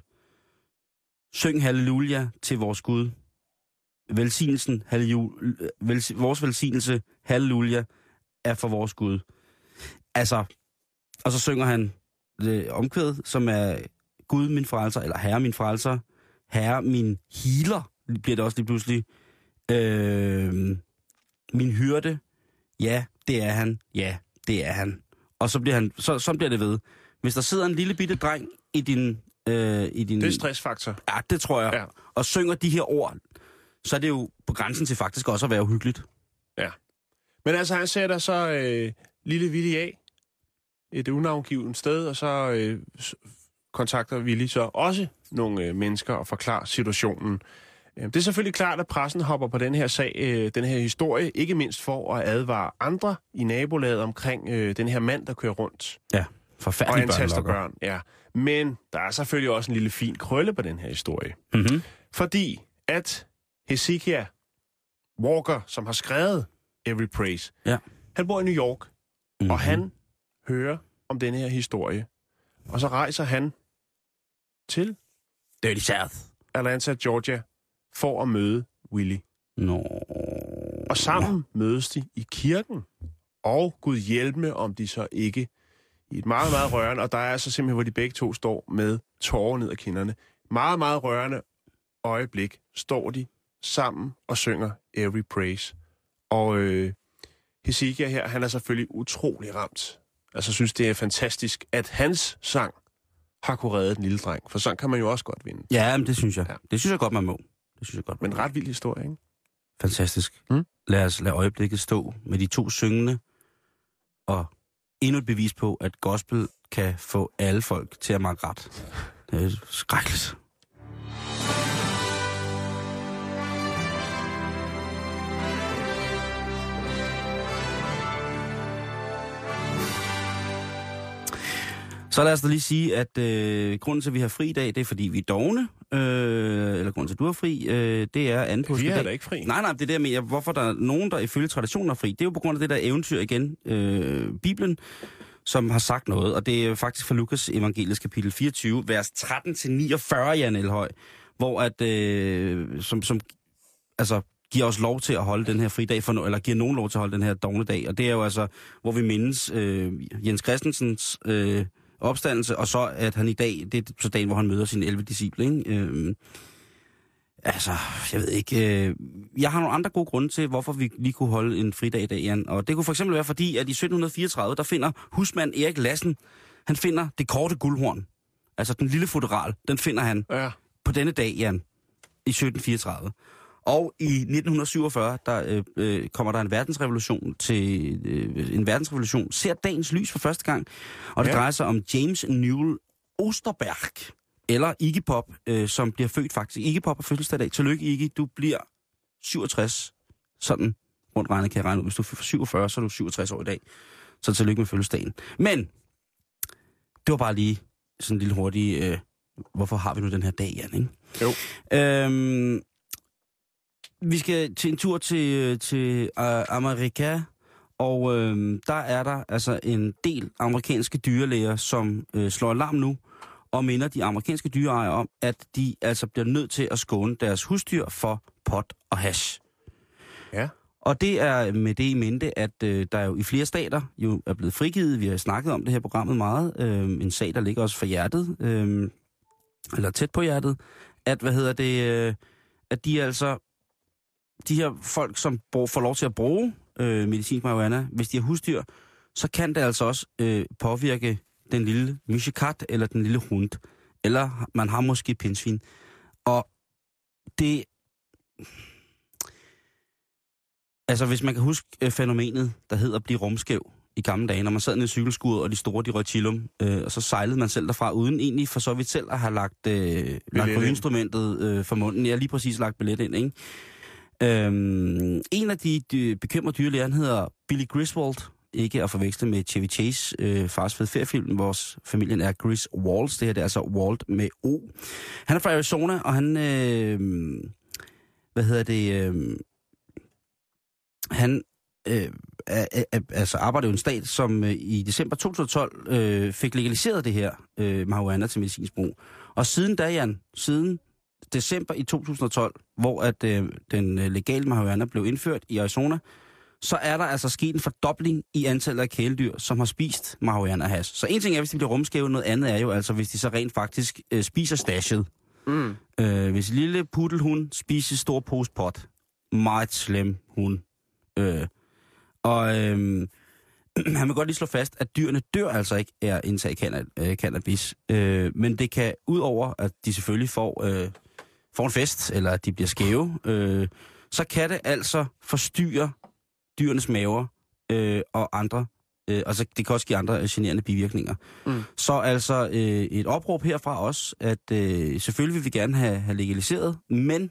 Syng halleluja til vores Gud. Velsignelsen, halleluja, vel, vores velsignelse, halleluja, er for vores Gud. Altså, og så synger han det omkvæd, som er Gud min frelser, eller Herre min frelser, Herre min healer, bliver det også lige pludselig. Øh, min hyrde, ja, det er han, ja, det er han. Og så bliver, han, så, så bliver det ved. Hvis der sidder en lille bitte dreng i din... Øh, i din Det er stressfaktor. Ja, det tror jeg. Ja. Og synger de her ord, så er det jo på grænsen til faktisk også at være uhyggeligt. Ja. Men altså, han sætter så øh, lille Willy af et unavngivet sted, og så øh, kontakter Willy så også nogle øh, mennesker og forklarer situationen. Det er selvfølgelig klart, at pressen hopper på den her sag, øh, den her historie, ikke mindst for at advare andre i nabolaget omkring øh, den her mand, der kører rundt. Ja, forfærdelig og antaster børnelokker. børn. Ja. Men der er selvfølgelig også en lille fin krølle på den her historie. Mm-hmm. Fordi at Hezekiah Walker, som har skrevet Every Praise, Ja. han bor i New York, Mm-hmm. og han hører om denne her historie. Og så rejser han til Dirty South. Atlanta, Georgia, for at møde Willy. Nå. Og sammen mødes de i kirken. Og Gud hjælpe med, om de så ikke i et meget, meget rørende, og der er altså simpelthen, hvor de begge to står med tårer ned ad kinderne. Meget, meget rørende øjeblik står de sammen og synger Every Praise. Og øh, Hezekiah her, han er selvfølgelig utrolig ramt. Altså synes, det er fantastisk, at hans sang har kunne redde den lille dreng. For sang kan man jo også godt vinde. Ja, men det synes jeg. Ja. Det synes jeg godt, man må. Det synes jeg godt, man Men må. ret vild historie, ikke? Fantastisk. Mm. Lad os lade øjeblikket stå med de to syngende, og endnu et bevis på, at gospel kan få alle folk til at makke ret. Det er skrækkeligt. Så lad os da lige sige, at øh, grunden til, at vi har fri i dag, det er, fordi vi er dogne. Øh, eller grunden til, at du har fri, øh, det er anden påskedag. Vi er da ikke fri. Nej, nej, det er der med, hvorfor der er nogen, der ifølge traditionen er fri. Det er jo på grund af det der eventyr igen, øh, Bibelen, som har sagt noget. Og det er faktisk fra Lukas evangeliets kapitel fireogtyve, vers tretten til niogfyrre, Jan Elhøj, hvor at, øh, som, som altså, giver os lov til at holde den her fridag, for, eller giver nogen lov til at holde den her dognedag. Og det er jo altså, hvor vi mindes øh, Jens Christensens øh, opstandelse, og så at han i dag, det er så dagen, hvor han møder sine elleve disciple, ikke? Øh, altså, jeg ved ikke. Øh, jeg har nogle andre gode grunde til, hvorfor vi lige kunne holde en fridag i dag, Jan. Og det kunne for eksempel være, fordi at i sytten fireogtredive, der finder husmand Erik Lassen, han finder det korte guldhorn. Altså den lille futteral, den finder han Ja. på denne dag, Jan, i sytten fireogtredive. Og i nitten syvogfyrre, der øh, øh, kommer der en verdensrevolution til øh, en verdensrevolution, ser dagens lys for første gang. Og det Ja. drejer sig om James Newell Osterberg, eller Iggy Pop, øh, som bliver født faktisk. Iggy Pop har fødselsdag i dag. Tillykke, Iggy. Du bliver syvogtres sådan rundt regnet kan jeg regne ud. Hvis du er syvogfyrre, så er du syvogtres år i dag. Så tillykke med fødselsdagen. Men det var bare lige sådan en lille hurtig, øh, hvorfor har vi nu den her dag, Jan, ikke? Jo. Øhm, vi skal til en tur til, til uh, Amerika, og øh, der er der altså en del amerikanske dyrlæger, som øh, slår alarm nu, og minder de amerikanske dyreejere om, at de altså bliver nødt til at skåne deres husdyr for pot og hash. Ja. Og det er med det i mente, at øh, der jo i flere stater jo er blevet frigivet. Vi har snakket om det her programmet meget. Øh, en sag, der ligger også for hjertet, øh, eller tæt på hjertet, at, hvad hedder det, øh, at de altså, de her folk, som brug, får lov til at bruge øh, medicinsk marihuana, hvis de har husdyr, så kan det altså også øh, påvirke den lille mysjekat eller den lille hund. Eller man har måske pindsvin. Og det... Altså, hvis man kan huske øh, fænomenet, der hedder at blive rumskæv i gamle dage, når man sad nede i cykelskuret, og de store, de røg chillum, øh, og så sejlede man selv derfra, uden egentlig for så vidt selv at have lagt, øh, lagt på instrumentet øh, for munden. Jeg har lige præcis lagt billet ind, ikke? Øhm, en af de, de bekymrede dyrlæger, han hedder Billy Griswold, ikke at forveksle med Chevy Chase, øh, fars fed feriefilm, vores familien er Griswolds, det her det er altså Wald med O. Han er fra Arizona, og han, øh, hvad hedder det... Øh, Han øh, er, er, altså arbejder jo i en stat, som øh, i december to tusind og tolv øh, fik legaliseret det her øh, marihuana til medicinsk brug. Og siden da, Jan, siden december i to tusind og tolv, hvor at øh, den øh, legale marihuana blev indført i Arizona, så er der altså sket en fordobling i antallet af kæledyr, som har spist marihuana hash. Så en ting er, hvis de bliver rumskæve, noget andet er jo altså, hvis de så rent faktisk øh, spiser stashet. Mm. Øh, hvis lille puddelhund spiser stor pose pot, meget slem hund. Øh, og øh, han vil godt lige slå fast, at dyrene dør altså ikke af at indtage canna- øh, cannabis. Øh, men det kan, udover at de selvfølgelig får, øh, får en fest, eller at de bliver skæve, øh, så kan det altså forstyrre dyrenes maver øh, og andre. Øh, altså det kan også give andre øh, generende bivirkninger. Mm. Så altså øh, et opråb herfra os, at øh, selvfølgelig vil vi gerne have, have legaliseret, men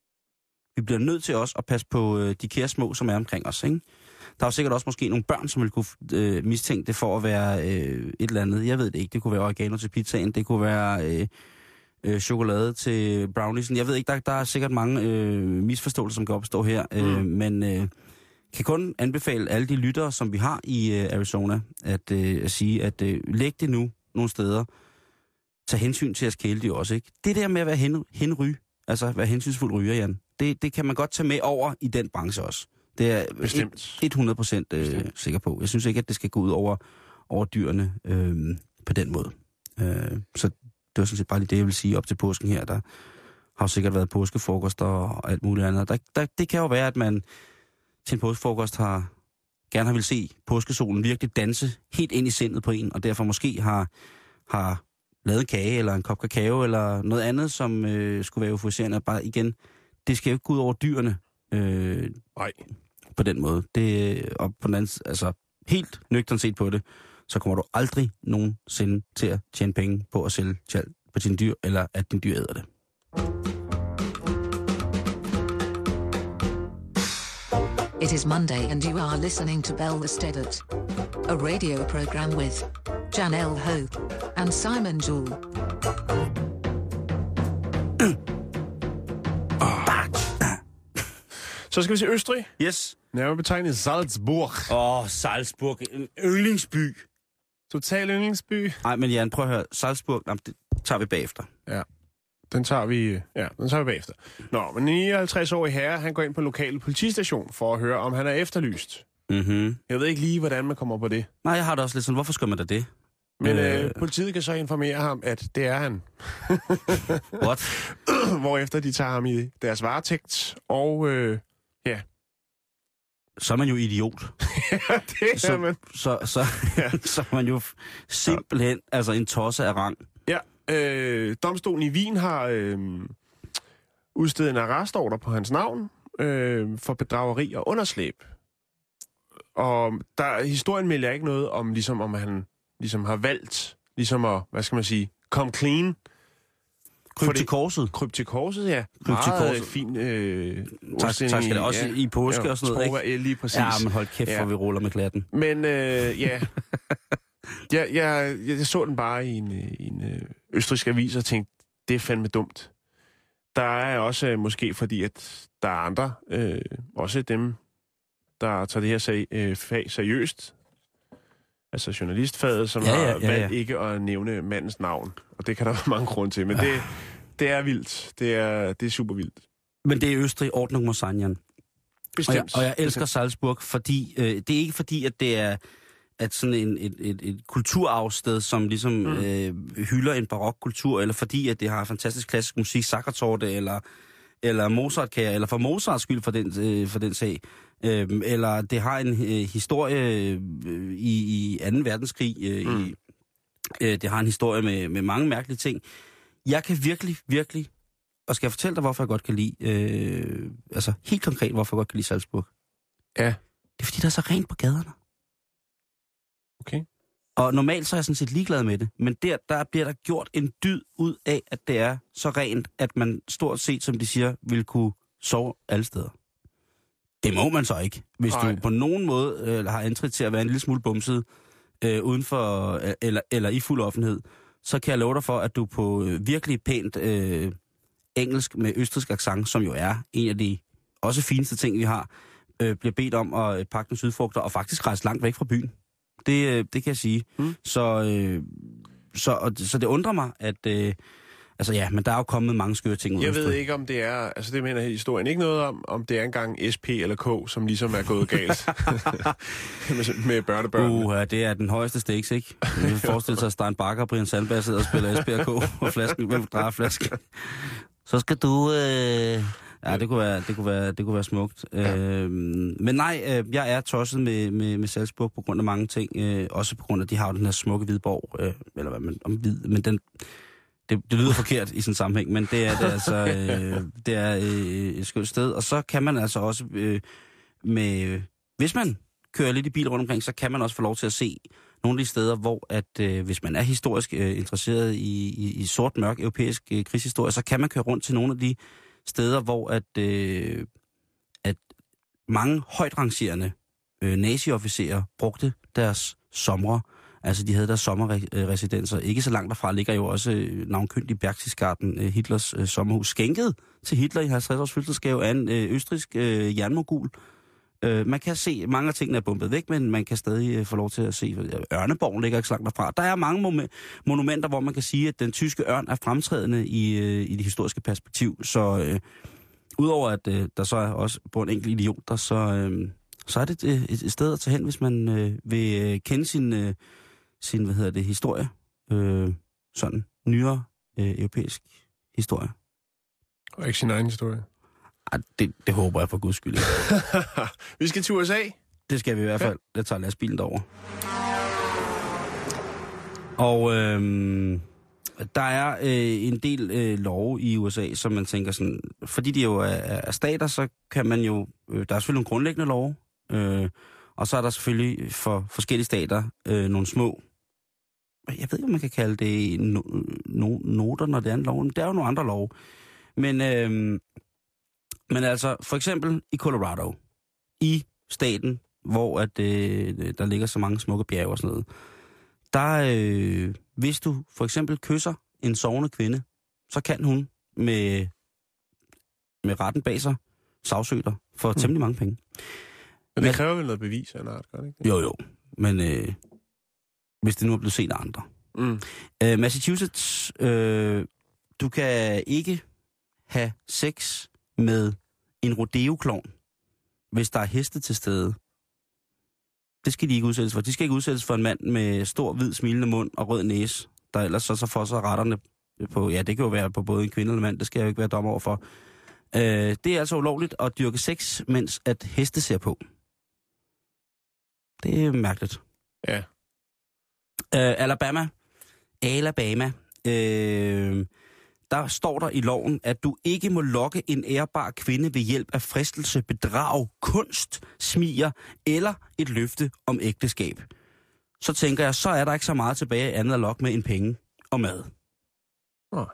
vi bliver nødt til også at passe på øh, de kære små, som er omkring os, ikke? Der er jo sikkert også måske nogle børn, som vil kunne øh, mistænke det for at være øh, et eller andet. Jeg ved det ikke. Det kunne være oregano til pizzaen. Det kunne være øh, øh, chokolade til browniesen. Jeg ved ikke, der, der er sikkert mange øh, misforståelser, som kan opstå her. Mm. Øh, men øh, kan kun anbefale alle de lyttere, som vi har i øh, Arizona, at, øh, at sige, at øh, læg det nu nogle steder. Tag hensyn til jeres kæledyr også, ikke? Det der med at være hen, henry, altså være hensynsfuld ryger, Jan, det, det kan man godt tage med over i den branche også. Det er et, hundrede procent øh, sikker på. Jeg synes ikke, at det skal gå ud over, over dyrene øh, på den måde. Øh, så det var sådan set bare lige det, jeg vil sige op til påsken her. Der har jo sikkert været påskefrokost og alt muligt andet. Der, der, det kan jo være, at man til en påskefrokost har, gerne har vil se påskesolen virkelig danse helt ind i sindet på en, og derfor måske har, har lavet en kage eller en kop kakao eller noget andet, som øh, skulle være euforiserende. Bare igen, det skal jo ikke gå ud over dyrene. Øh, Nej. På den måde. Det, og på den anden, altså helt nøgternt set på det, så kommer du aldrig nogensinde til at tjene penge på at sælge tjal på dine dyr, eller at din dyr æder det. It is Monday and you are listening to Bellestedet, a radio program with Jan L. Hope and Simon Jewell. Så skal vi se Østrig. Yes. Nærmere betegnet Salzburg. Åh, oh, Salzburg. En yndlingsby. Total yndlingsby. Nej, men Jan, prøv at høre. Salzburg, jamen, det tager vi bagefter. Ja, den tager vi, ja, den tager vi bagefter. Nå, men en nioghalvtreds-årig herre, han går ind på en lokal politistation for at høre, om han er efterlyst. Mhm. Jeg ved ikke lige, hvordan man kommer på det. Nej, jeg har det også lidt sådan, hvorfor skal man da det? Men øh, øh, politiet kan så informere ham, at det er han. What? Hvorefter de tager ham i deres varetægt, og øh, ja. Så er man jo idiot. Ja, det er så, man. Så, så, ja. så er man jo simpelthen altså en tosse af rang. Ja, øh, domstolen i Wien har øh, udstedet en arrestordre på hans navn øh, for bedrageri og underslæb. Og der, historien melder ikke noget om, ligesom om han ligesom har valgt, ligesom at, hvad skal man sige, come clean. Kryb til korset. Kryb til korset, ja. Kryb til Meget korset. fin øh, Tak, tak skal det. Også ja, i påske ja, og sådan noget, ikke? Ja, lige præcis. Ja, men hold kæft, hvor ja. vi ruller med klatten. Men øh, ja, jeg, jeg, jeg så den bare i en, i en øh, østrigsk avis og tænkte, det er fandme dumt. Der er også øh, måske fordi, at der er andre, øh, også dem, der tager det her sag, øh, fag seriøst, altså journalistfaget, som ja, ja, ja, har valgt ja. ikke at nævne mandens navn. Og det kan der være mange grunde til, men det, det er vildt. Det er, det er super vildt. Men det er Østrig, Ordnung muss sein, Jan. Bestemt. Og jeg, og jeg elsker Salzburg, fordi øh, det er ikke fordi, at det er at sådan en, et, et, et kulturarvsted, som ligesom mm. øh, hylder en barokkultur, eller fordi, at det har fantastisk klassisk musik, sakkertorte, eller, eller Mozart-kager, eller for Mozarts skyld for den, øh, for den sag. Øh, eller det har en øh, historie øh, i, i anden verdenskrig. Øh, mm. i, øh, det har en historie med, med mange mærkelige ting. Jeg kan virkelig, virkelig, og skal jeg fortælle dig, hvorfor jeg godt kan lide, øh, altså helt konkret, hvorfor jeg godt kan lide Salzburg? Ja. Det er fordi, der er så rent på gaderne. Okay. Og normalt så er jeg sådan set ligeglad med det, men der, der bliver der gjort en dyd ud af, at det er så rent, at man stort set, som de siger, vil kunne sove alle steder. Det må man så ikke. Hvis Ej. du på nogen måde øh, har antrit til at være en lille smule bumset øh, uden for, øh, eller, eller i fuld offentlighed, så kan jeg love dig for, at du på øh, virkelig pænt øh, engelsk med østrigsk accent, som jo er en af de også fineste ting, vi har, øh, bliver bedt om at pakke med sydfrugter og faktisk rejse langt væk fra byen. Det, øh, det kan jeg sige. Mm. Så, øh, så, og, så det undrer mig, at... Øh, altså ja, men der er jo kommet mange skøre ting ud. Jeg ved ikke, om det er... Altså det mener historien ikke noget om, om det er engang S P eller K, som ligesom er gået galt med, med børnebørn. Uh, ja, det er den højeste stakes, ikke? Jeg vil forestille sig, at Stein Bakker og Brian Sandberg sidder og spiller S P og K, og flasken, hvem drejer flasken? Så skal du... Øh... Ja, det kunne være, det kunne være, det kunne være smukt. Ja. Øh, men nej, øh, jeg er tosset med, med, med Salzburg på grund af mange ting. Øh, også på grund af, at de har den her smukke hvid borg. Øh, eller hvad man... Om hvid, men den... Det, det lyder forkert i sådan en sammenhæng, men det er, det er altså øh, det er øh, et skønt sted. Og så kan man altså også øh, med... Hvis man kører lidt i bil rundt omkring, så kan man også få lov til at se nogle af de steder, hvor at øh, hvis man er historisk øh, interesseret i, i, i sort, mørk europæisk øh, krigshistorie, så kan man køre rundt til nogle af de steder, hvor at, øh, at mange højt rangerende øh, nazi-officerer brugte deres somre. Altså, de havde deres sommerresidenser. Ikke så langt derfra ligger jo også øh, navnkyndig Berchtesgaden, øh, Hitlers øh, sommerhus, skænket til Hitler i halvtreds års fødselsdagsgave af en øh, østrigsk øh, jernmogul. Øh, man kan se, mange af tingene er bumpet væk, men man kan stadig øh, få lov til at se, øh, Ørneborgen ligger ikke så langt derfra. Der er mange mom- monumenter, hvor man kan sige, at den tyske ørn er fremtrædende i, øh, i det historiske perspektiv. Så øh, udover at øh, der så er også på en enkelt idiot, der så, øh, så er det et, et sted at tage hen, hvis man øh, vil øh, kende sin... Øh, sin, hvad hedder det, historie. Øh, sådan nyere øh, europæisk historie. Og ikke sin egen historie? Ej, det, det håber jeg for guds skyld. Vi skal til U S A. Det skal vi i hvert fald. Det tager lastbilen derover. Og øh, der er øh, en del øh, love i U S A, som man tænker sådan, fordi de jo er, er stater, så kan man jo, øh, der er selvfølgelig nogle grundlæggende love, øh, og så er der selvfølgelig for forskellige stater øh, nogle små, jeg ved ikke, om man kan kalde det no, no, noter, når det er en lov. Det er jo nogle andre lov. Men, øh, men altså, for eksempel i Colorado, i staten, hvor at, øh, der ligger så mange smukke bjerge og sådan noget, der, øh, hvis du for eksempel kysser en sovende kvinde, så kan hun med, med retten bag sig sagsøge dig for mm. temmelig mange penge. Men det kræver vel noget bevis af en art, gør det ikke? Jo, jo. Men øh, hvis det nu er blevet set af andre. Mm. Øh, Massachusetts, øh, du kan ikke have sex med en rodeo-klovn, hvis der er heste til stede. Det skal de ikke udsættes for. De skal ikke udsættes for en mand med stor, hvid, smilende mund og rød næse, der ellers så, så får sig retterne på, ja, det kan jo være på både en kvinde eller mand, det skal jeg jo ikke være dommer over for. Øh, det er altså ulovligt at dyrke sex, mens at heste ser på. Det er mærkeligt. Ja. Øh, Alabama. Alabama. Øh, der står der i loven, at du ikke må lokke en ærbar kvinde ved hjælp af fristelse, bedrag, kunst, smiger eller et løfte om ægteskab. Så tænker jeg, så er der ikke så meget tilbage andet at lokke med en penge og mad. Oh.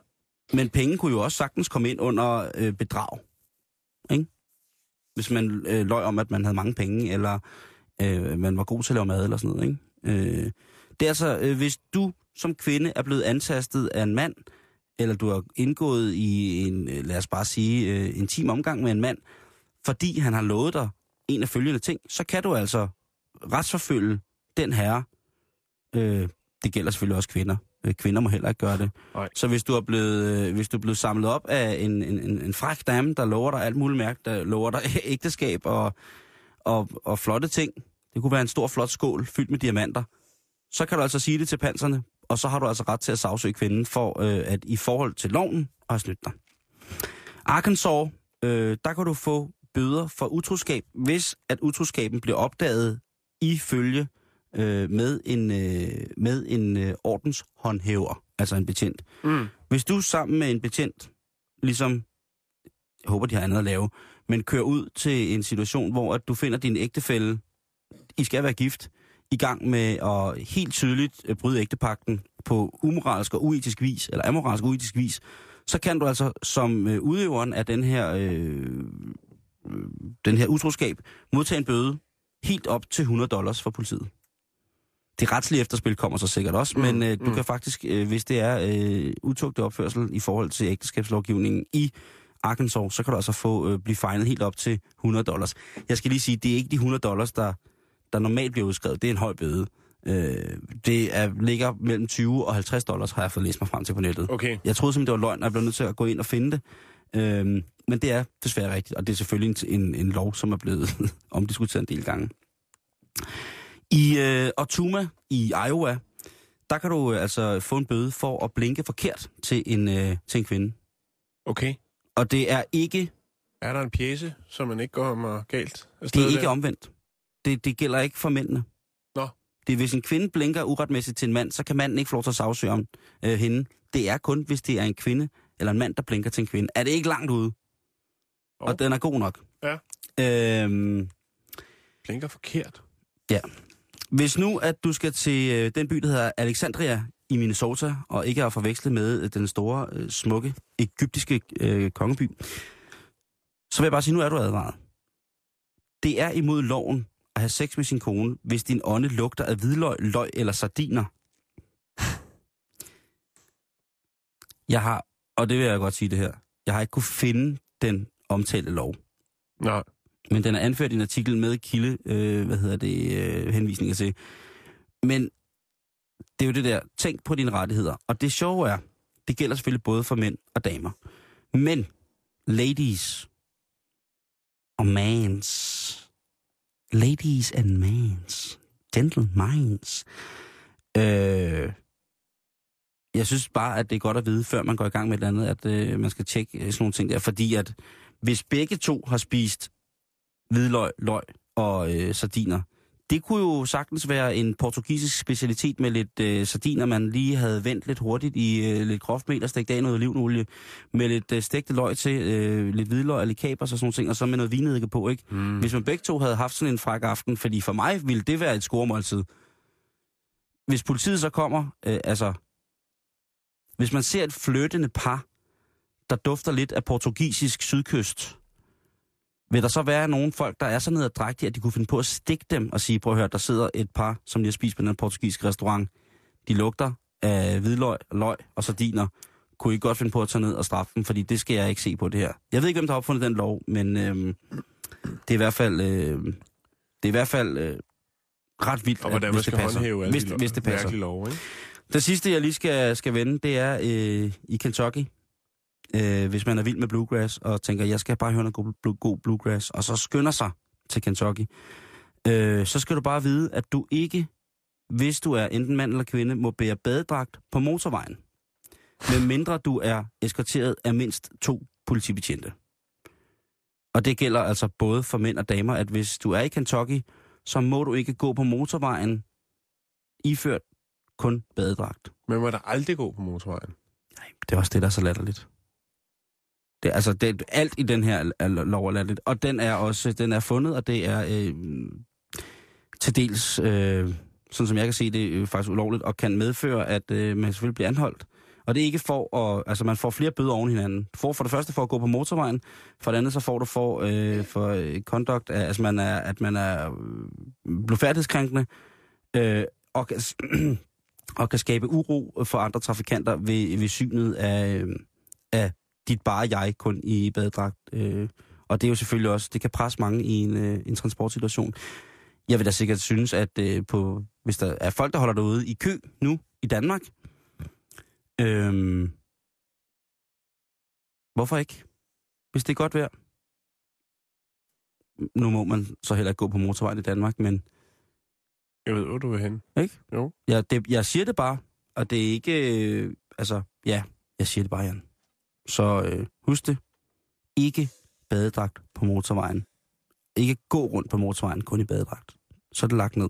Men penge kunne jo også sagtens komme ind under øh, bedrag. Ikke? Hvis man øh, løj om, at man havde mange penge, eller øh, man var god til at lave mad, eller sådan noget. Ikke? Øh, det er altså, øh, hvis du som kvinde er blevet antastet af en mand, eller du har indgået i en, lad os bare sige, øh, intim omgang med en mand, fordi han har lovet dig en af følgende ting, så kan du altså retsforfølge den herre. Øh, det gælder selvfølgelig også kvinder. Øh, kvinder må heller ikke gøre det. Nej. Så hvis du er blevet, øh, hvis du er blevet samlet op af en, en, en fræk dame, der lover dig alt muligt mærke, der lover dig ægteskab og, og, og flotte ting, det kunne være en stor flot skål fyldt med diamanter, så kan du altså sige det til panserne, og så har du altså ret til at sagsøge kvinden for, øh, at i forhold til loven har snydt dig. Arkansas, øh, der kan du få bøder for utroskab, hvis at utroskaben bliver opdaget i følge øh, med en, øh, med en øh, ordenshåndhæver, altså en betjent. Mm. Hvis du sammen med en betjent, ligesom, jeg håber, de har andet at lave, men kører ud til en situation, hvor at du finder din ægtefælle, I skal være gift, i gang med at helt tydeligt bryde ægtepagten på umoralsk og uetisk vis, eller amoralsk og uetisk vis, så kan du altså som øh, udøveren af den her, øh, den her utroskab modtage en bøde helt op til hundrede dollars fra politiet. Det retslige efterspil kommer så sikkert også, mm, men øh, du mm. kan faktisk, øh, hvis det er øh, utugtig opførsel i forhold til ægteskabslovgivningen i Arkansas, så kan du altså få øh, blive finet helt op til hundrede dollars. Jeg skal lige sige, det er ikke de hundrede dollars, der der normalt bliver udskrevet. Det er en høj bøde. Øh, det er, ligger mellem tyve og halvtreds dollars, har jeg fået læst mig frem til på nettet. Okay. Jeg troede simpelthen, det var løgn, og jeg blev nødt til at gå ind og finde det. Øh, men det er desværre rigtigt, og det er selvfølgelig en, en, en lov, som er blevet omdiskuteret en del gange. I øh, Ottumwa i Iowa, der kan du øh, altså få en bøde for at blinke forkert til en, øh, til en kvinde. Okay. Og det er ikke... Er der en pjece, som man ikke går mig galt? Det er ikke der? Omvendt. Det, det gælder ikke for mændene. Nå. Det er, hvis en kvinde blinker uretmæssigt til en mand, så kan manden ikke få lov til at sagsøge om øh, hende. Det er kun, hvis det er en kvinde eller en mand, der blinker til en kvinde. Er det ikke langt ude? Oh. Og den er god nok. Ja. Øhm, blinker forkert. Ja. Hvis nu, at du skal til øh, den by, der hedder Alexandria i Minnesota, og ikke er forvekslet med øh, den store, øh, smukke, egyptiske øh, kongeby, så vil jeg bare sige, nu er du advaret. Det er imod loven at have sex med sin kone, hvis din ånde lugter af hvidløg, løg eller sardiner. Jeg har, og det vil jeg godt sige det her, jeg har ikke kunne finde den omtalte lov. Nej. Men den er anført i en artikel med kilde, øh, hvad hedder det, øh, henvisninger til. Men det er jo det der, tænk på dine rettigheder. Og det sjove er, det gælder selvfølgelig både for mænd og damer. Men, ladies og mans, ladies and mans, gentle minds, øh, jeg synes bare, at det er godt at vide, før man går i gang med et eller andet, at øh, man skal tjekke sådan nogle ting der. Fordi at hvis begge to har spist hvidløg, løg og øh, sardiner, det kunne jo sagtens være en portugisisk specialitet med lidt øh, sardiner, man lige havde vendt lidt hurtigt i øh, lidt groft mel og stegt af noget olivenolie, med lidt øh, stegte løg til, øh, lidt hvidløg og lidt kapers og sådan nogle ting, og så med noget vinedike på, ikke? Mm. Hvis man begge to havde haft sådan en fræk aften, fordi for mig ville det være et scoremåltid. Hvis politiet så kommer, øh, altså, hvis man ser et flirtende par, der dufter lidt af portugisisk sydkyst, vil der så være nogle folk, der er så nederdrægtige, at de kunne finde på at stikke dem og sige, prøv at høre, der sidder et par, som lige har spist på den portugisiske restaurant. De lugter af hvidløg, løg og sardiner. Kunne I godt finde på at tage ned og straffe dem, fordi det skal jeg ikke se på det her. Jeg ved ikke, hvem der har opfundet den lov, men øhm, det er i hvert fald, øh, det er i hvert fald øh, ret vildt, og hvordan at, hvis, det passer. Hvis, de hvis det passer. Lov, ikke? Det sidste, jeg lige skal, skal vende, det er øh, i Kentucky. Øh, hvis man er vild med bluegrass, og tænker, jeg skal bare høre noget god, god bluegrass, og så skynder sig til Kentucky, øh, så skal du bare vide, at du ikke, hvis du er enten mand eller kvinde, må bære badedragt på motorvejen. Med mindre du er eskorteret af mindst to politibetjente. Og det gælder altså både for mænd og damer, at hvis du er i Kentucky, så må du ikke gå på motorvejen iført kun badedragt. Men må der aldrig gå på motorvejen? Nej, det er også det, der er så latterligt. Det, altså, det, alt i den her er lov er latterligt. Og den er også den er fundet, og det er øh, til dels, øh, sådan som jeg kan se det, øh, faktisk ulovligt, og kan medføre, at øh, man selvfølgelig bliver anholdt. Og det er ikke for at... Altså, man får flere bøder oven hinanden. Du får for det første for at gå på motorvejen. For det andet, så får du for, øh, for øh, conduct, altså man er, at man er øh, blufærdighedskrænkende, øh, og, kan, og kan skabe uro for andre trafikanter ved, ved synet af, øh, af dit bare jeg kun i badedragt. Øh, og det er jo selvfølgelig også... Det kan presse mange i en, øh, en transportsituation. Jeg vil da sikkert synes, at øh, på, hvis der er folk, der holder derude i kø nu i Danmark, øhm, hvorfor ikke? Hvis det er godt vejr. Nu må man så heller ikke gå på motorvejen i Danmark, men... Jeg ved, hvor du vil hen. Ikke? Jo. Ja, det, jeg siger det bare, og det er ikke... Øh, altså, ja, jeg siger det bare, Jan. Så øh, husk det. Ikke badedragt på motorvejen. Ikke gå rundt på motorvejen, kun i badedragt. Så er det lagt ned.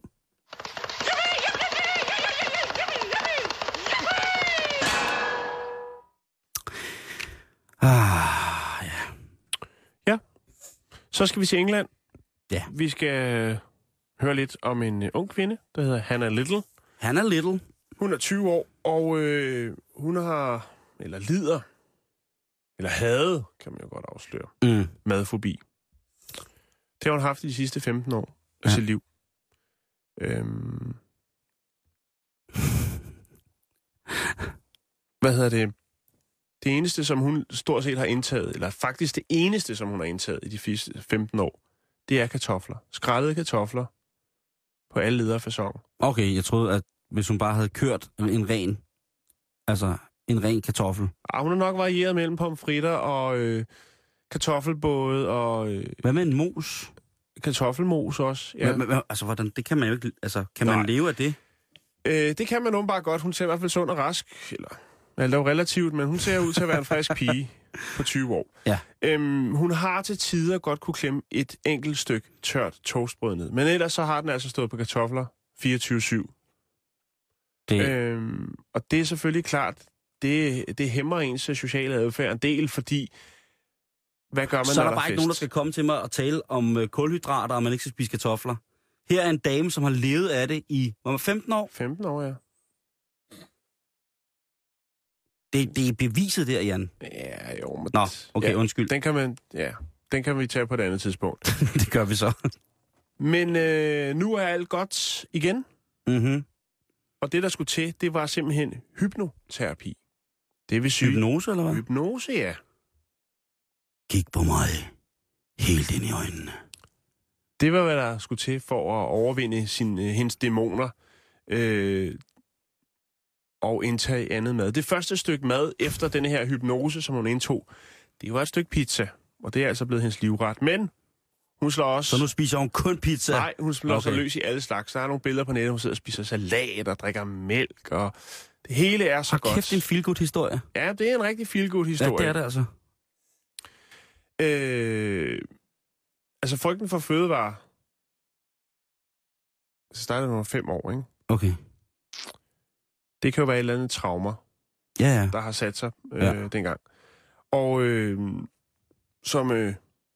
Ah, ja. Ja. Så skal vi til England. Ja. Vi skal høre lidt om en uh, ung kvinde, der hedder Hannah Little. Hannah Little. Hun er tyve år, og øh, hun har, eller lider, eller havde, kan man jo godt afsløre, Mm. madfobi. Det har hun haft i de sidste femten år af Ja. sit liv. Øhm. Hvad hedder det? Det eneste, som hun stort set har indtaget, eller faktisk det eneste, som hun har indtaget i de sidste femten år, det er kartofler. Skrællede kartofler på alle ledere façon. Okay, jeg troede, at hvis hun bare havde kørt en ren, altså en ren kartoffel. Ah, hun har nok varieret mellem pomfritter og øh, kartoffelbåde og øh, Hvad med en mos? kartoffelmos også. Ja. Ja. Hva, altså, hvordan, det kan man jo ikke... Altså, kan man Nej. leve af det? Øh, det kan man åbenbart godt. Hun ser i hvert fald sund og rask. Eller, eller det er jo relativt, men hun ser ud til at være en frisk pige på tyve år. Ja. Øhm, hun har til tider godt kunne klemme et enkelt stykke tørt toastbrød ned. Men ellers så har den altså stået på kartofler fireogtyve syv. Det, Øhm, og det er selvfølgelig klart, det, det hæmmer ens sociale adfærd en del, fordi hvad gør man, så er når der bare er ikke fest? nogen, der skal komme til mig og tale om øh, kulhydrater, og man ikke skal spise kartofler. Her er en dame, som har levet af det i hvor, femten år. femten år, ja. Det, det er beviset der, Jan. Ja, jo, men... Nå, okay, ja, undskyld. Den kan man, ja, den kan vi tage på et andet tidspunkt. Det gør vi så. Men øh, nu er alt godt igen, Mm-hmm. og det, der skulle til, det var simpelthen hypnoterapi. Det vil sige... Hypnose, eller hvad? Hypnose, ja. Kig på mig. Helt ind i øjnene. Det var, hvad der skulle til for at overvinde sin, øh, hendes dæmoner øh, og indtage andet mad. Det første stykke mad efter denne her hypnose, som hun indtog, det var et stykke pizza, og det er altså blevet hendes livret. Men hun slår også... Så nu spiser hun kun pizza? Nej, hun slår sig Okay. løs i alle slags. Der er nogle billeder på nettet, hun sidder og spiser salat og drikker mælk, og det hele er så Hold godt. kæft, en feel-good historie. Ja, det er en rigtig feel-good Ja, historie. det er det altså. Øh, altså, frygten for fødevarer, så startede hun fem år, ikke? Okay. Det kan jo være et eller andet traumer, Ja, ja. der har sat sig øh, Ja. dengang. Og øh, som øh,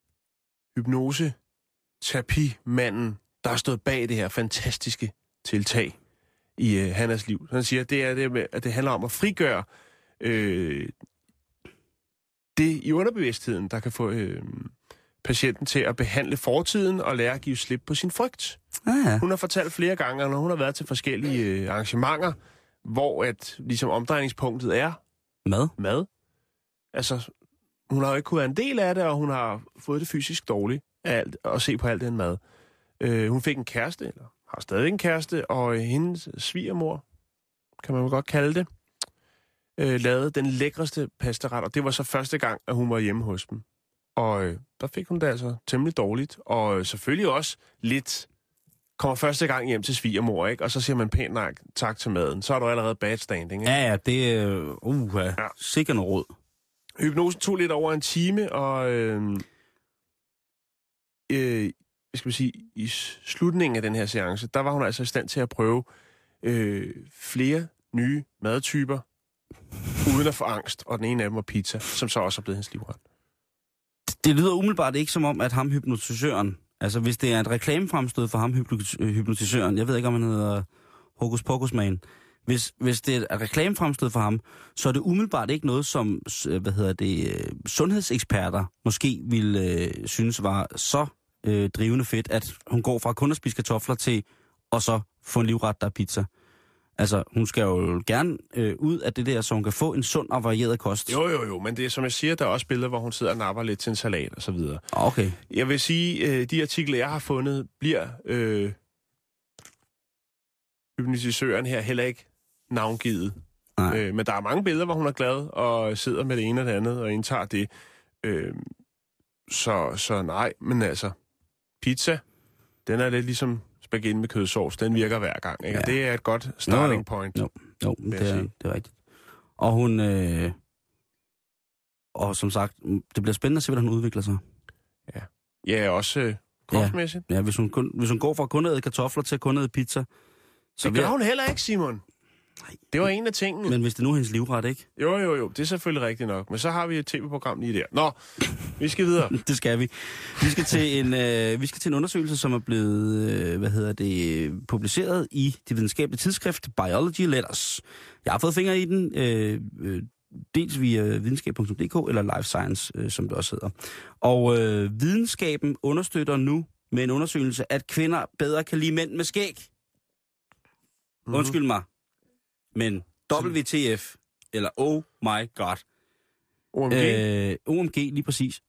hypnose-terapimanden, der har stået bag det her fantastiske tiltag i øh, Hannas liv. Han siger, det er det med, at det handler om at frigøre øh, det i underbevidstheden, der kan få øh, patienten til at behandle fortiden og lære at give slip på sin frygt. Ja, ja. Hun har fortalt flere gange, når hun har været til forskellige øh, arrangementer, hvor at ligesom omdrejningspunktet er Mad? mad. Altså, hun har jo ikke kunnet være en del af det, og hun har fået det fysisk dårligt af alt, at se på alt den mad. Øh, hun fik en kæreste, eller har stadig en kæreste, og hendes svigermor, kan man jo godt kalde det, øh, lavede den lækreste pastaret, og det var så første gang, at hun var hjemme hos dem. Og øh, der fik hun det altså temmelig dårligt, og øh, selvfølgelig også lidt, kommer første gang hjem til svigermor, ikke? Og så siger man pænt nej, tak til maden. Så er du allerede bad standing, ikke? Ja, ja, det er... Uh, ja. Ja. Sikkert noget råd. Hypnosen tog lidt over en time, og øh, øh, hvad skal man sige, i slutningen af den her seance, der var hun altså i stand til at prøve øh, flere nye madtyper, uden at få angst. Og den ene af dem var pizza, som så også er blevet hendes livret. Det lyder umiddelbart ikke som om, at ham hypnotisøren, altså hvis det er et reklamefremstød for ham hypno- hypnotisøren, jeg ved ikke, om han hedder Hokus Pokus Man, Hvis, hvis det er reklamefremstød for ham, så er det umiddelbart ikke noget, som hvad hedder det, sundhedseksperter måske ville øh, synes var så øh, drivende fedt, at hun går fra kun at spise kartofler til og så få en livret, der er pizza. Altså, hun skal jo gerne øh, ud af det der, så hun kan få en sund og varieret kost. Jo, jo, jo, men det er som jeg siger, der er også billeder, hvor hun sidder og napper lidt til en salat og så videre. Okay. Jeg vil sige, øh, de artikler, jeg har fundet, bliver øh, hypnotisøren her heller ikke navngivet. Øh, men der er mange billeder, hvor hun er glad og sidder med det ene og det andet og indtager det. Øh, så, så nej, men altså, pizza, den er lidt ligesom spaghetti med kødsovs. Den virker hver gang, ikke? Ja. Det er et godt starting point. Jo, jo, jo det, er, det er rigtigt. Og hun... Øh, og som sagt, det bliver spændende at se, hvordan hun udvikler sig. Ja, ja også øh, kostmæssigt. Ja, ja hvis, hun kun, hvis hun går fra kun at æde kartofler til kun at æde pizza... Så det gør hun heller ikke, Simon. Nej. Det var en af tingene. Men hvis det nu er hendes livret, ikke? Jo, jo, jo. Det er selvfølgelig rigtigt nok. Men så har vi et tv-program lige der. Nå, vi skal videre. Det skal vi. Vi skal til en, øh, vi skal til en undersøgelse, som er blevet øh, hvad hedder det, publiceret i det videnskabelige tidsskrift Biology Letters. Jeg har fået fingre i den, øh, øh, dels via videnskab punktum d k eller Life Science, øh, som det også hedder. Og øh, videnskaben understøtter nu med en undersøgelse, at kvinder bedre kan lide mænd med skæg. Mm-hmm. Undskyld mig. Men W T F, eller Oh My God. O M G? Øh, O M G, lige præcis.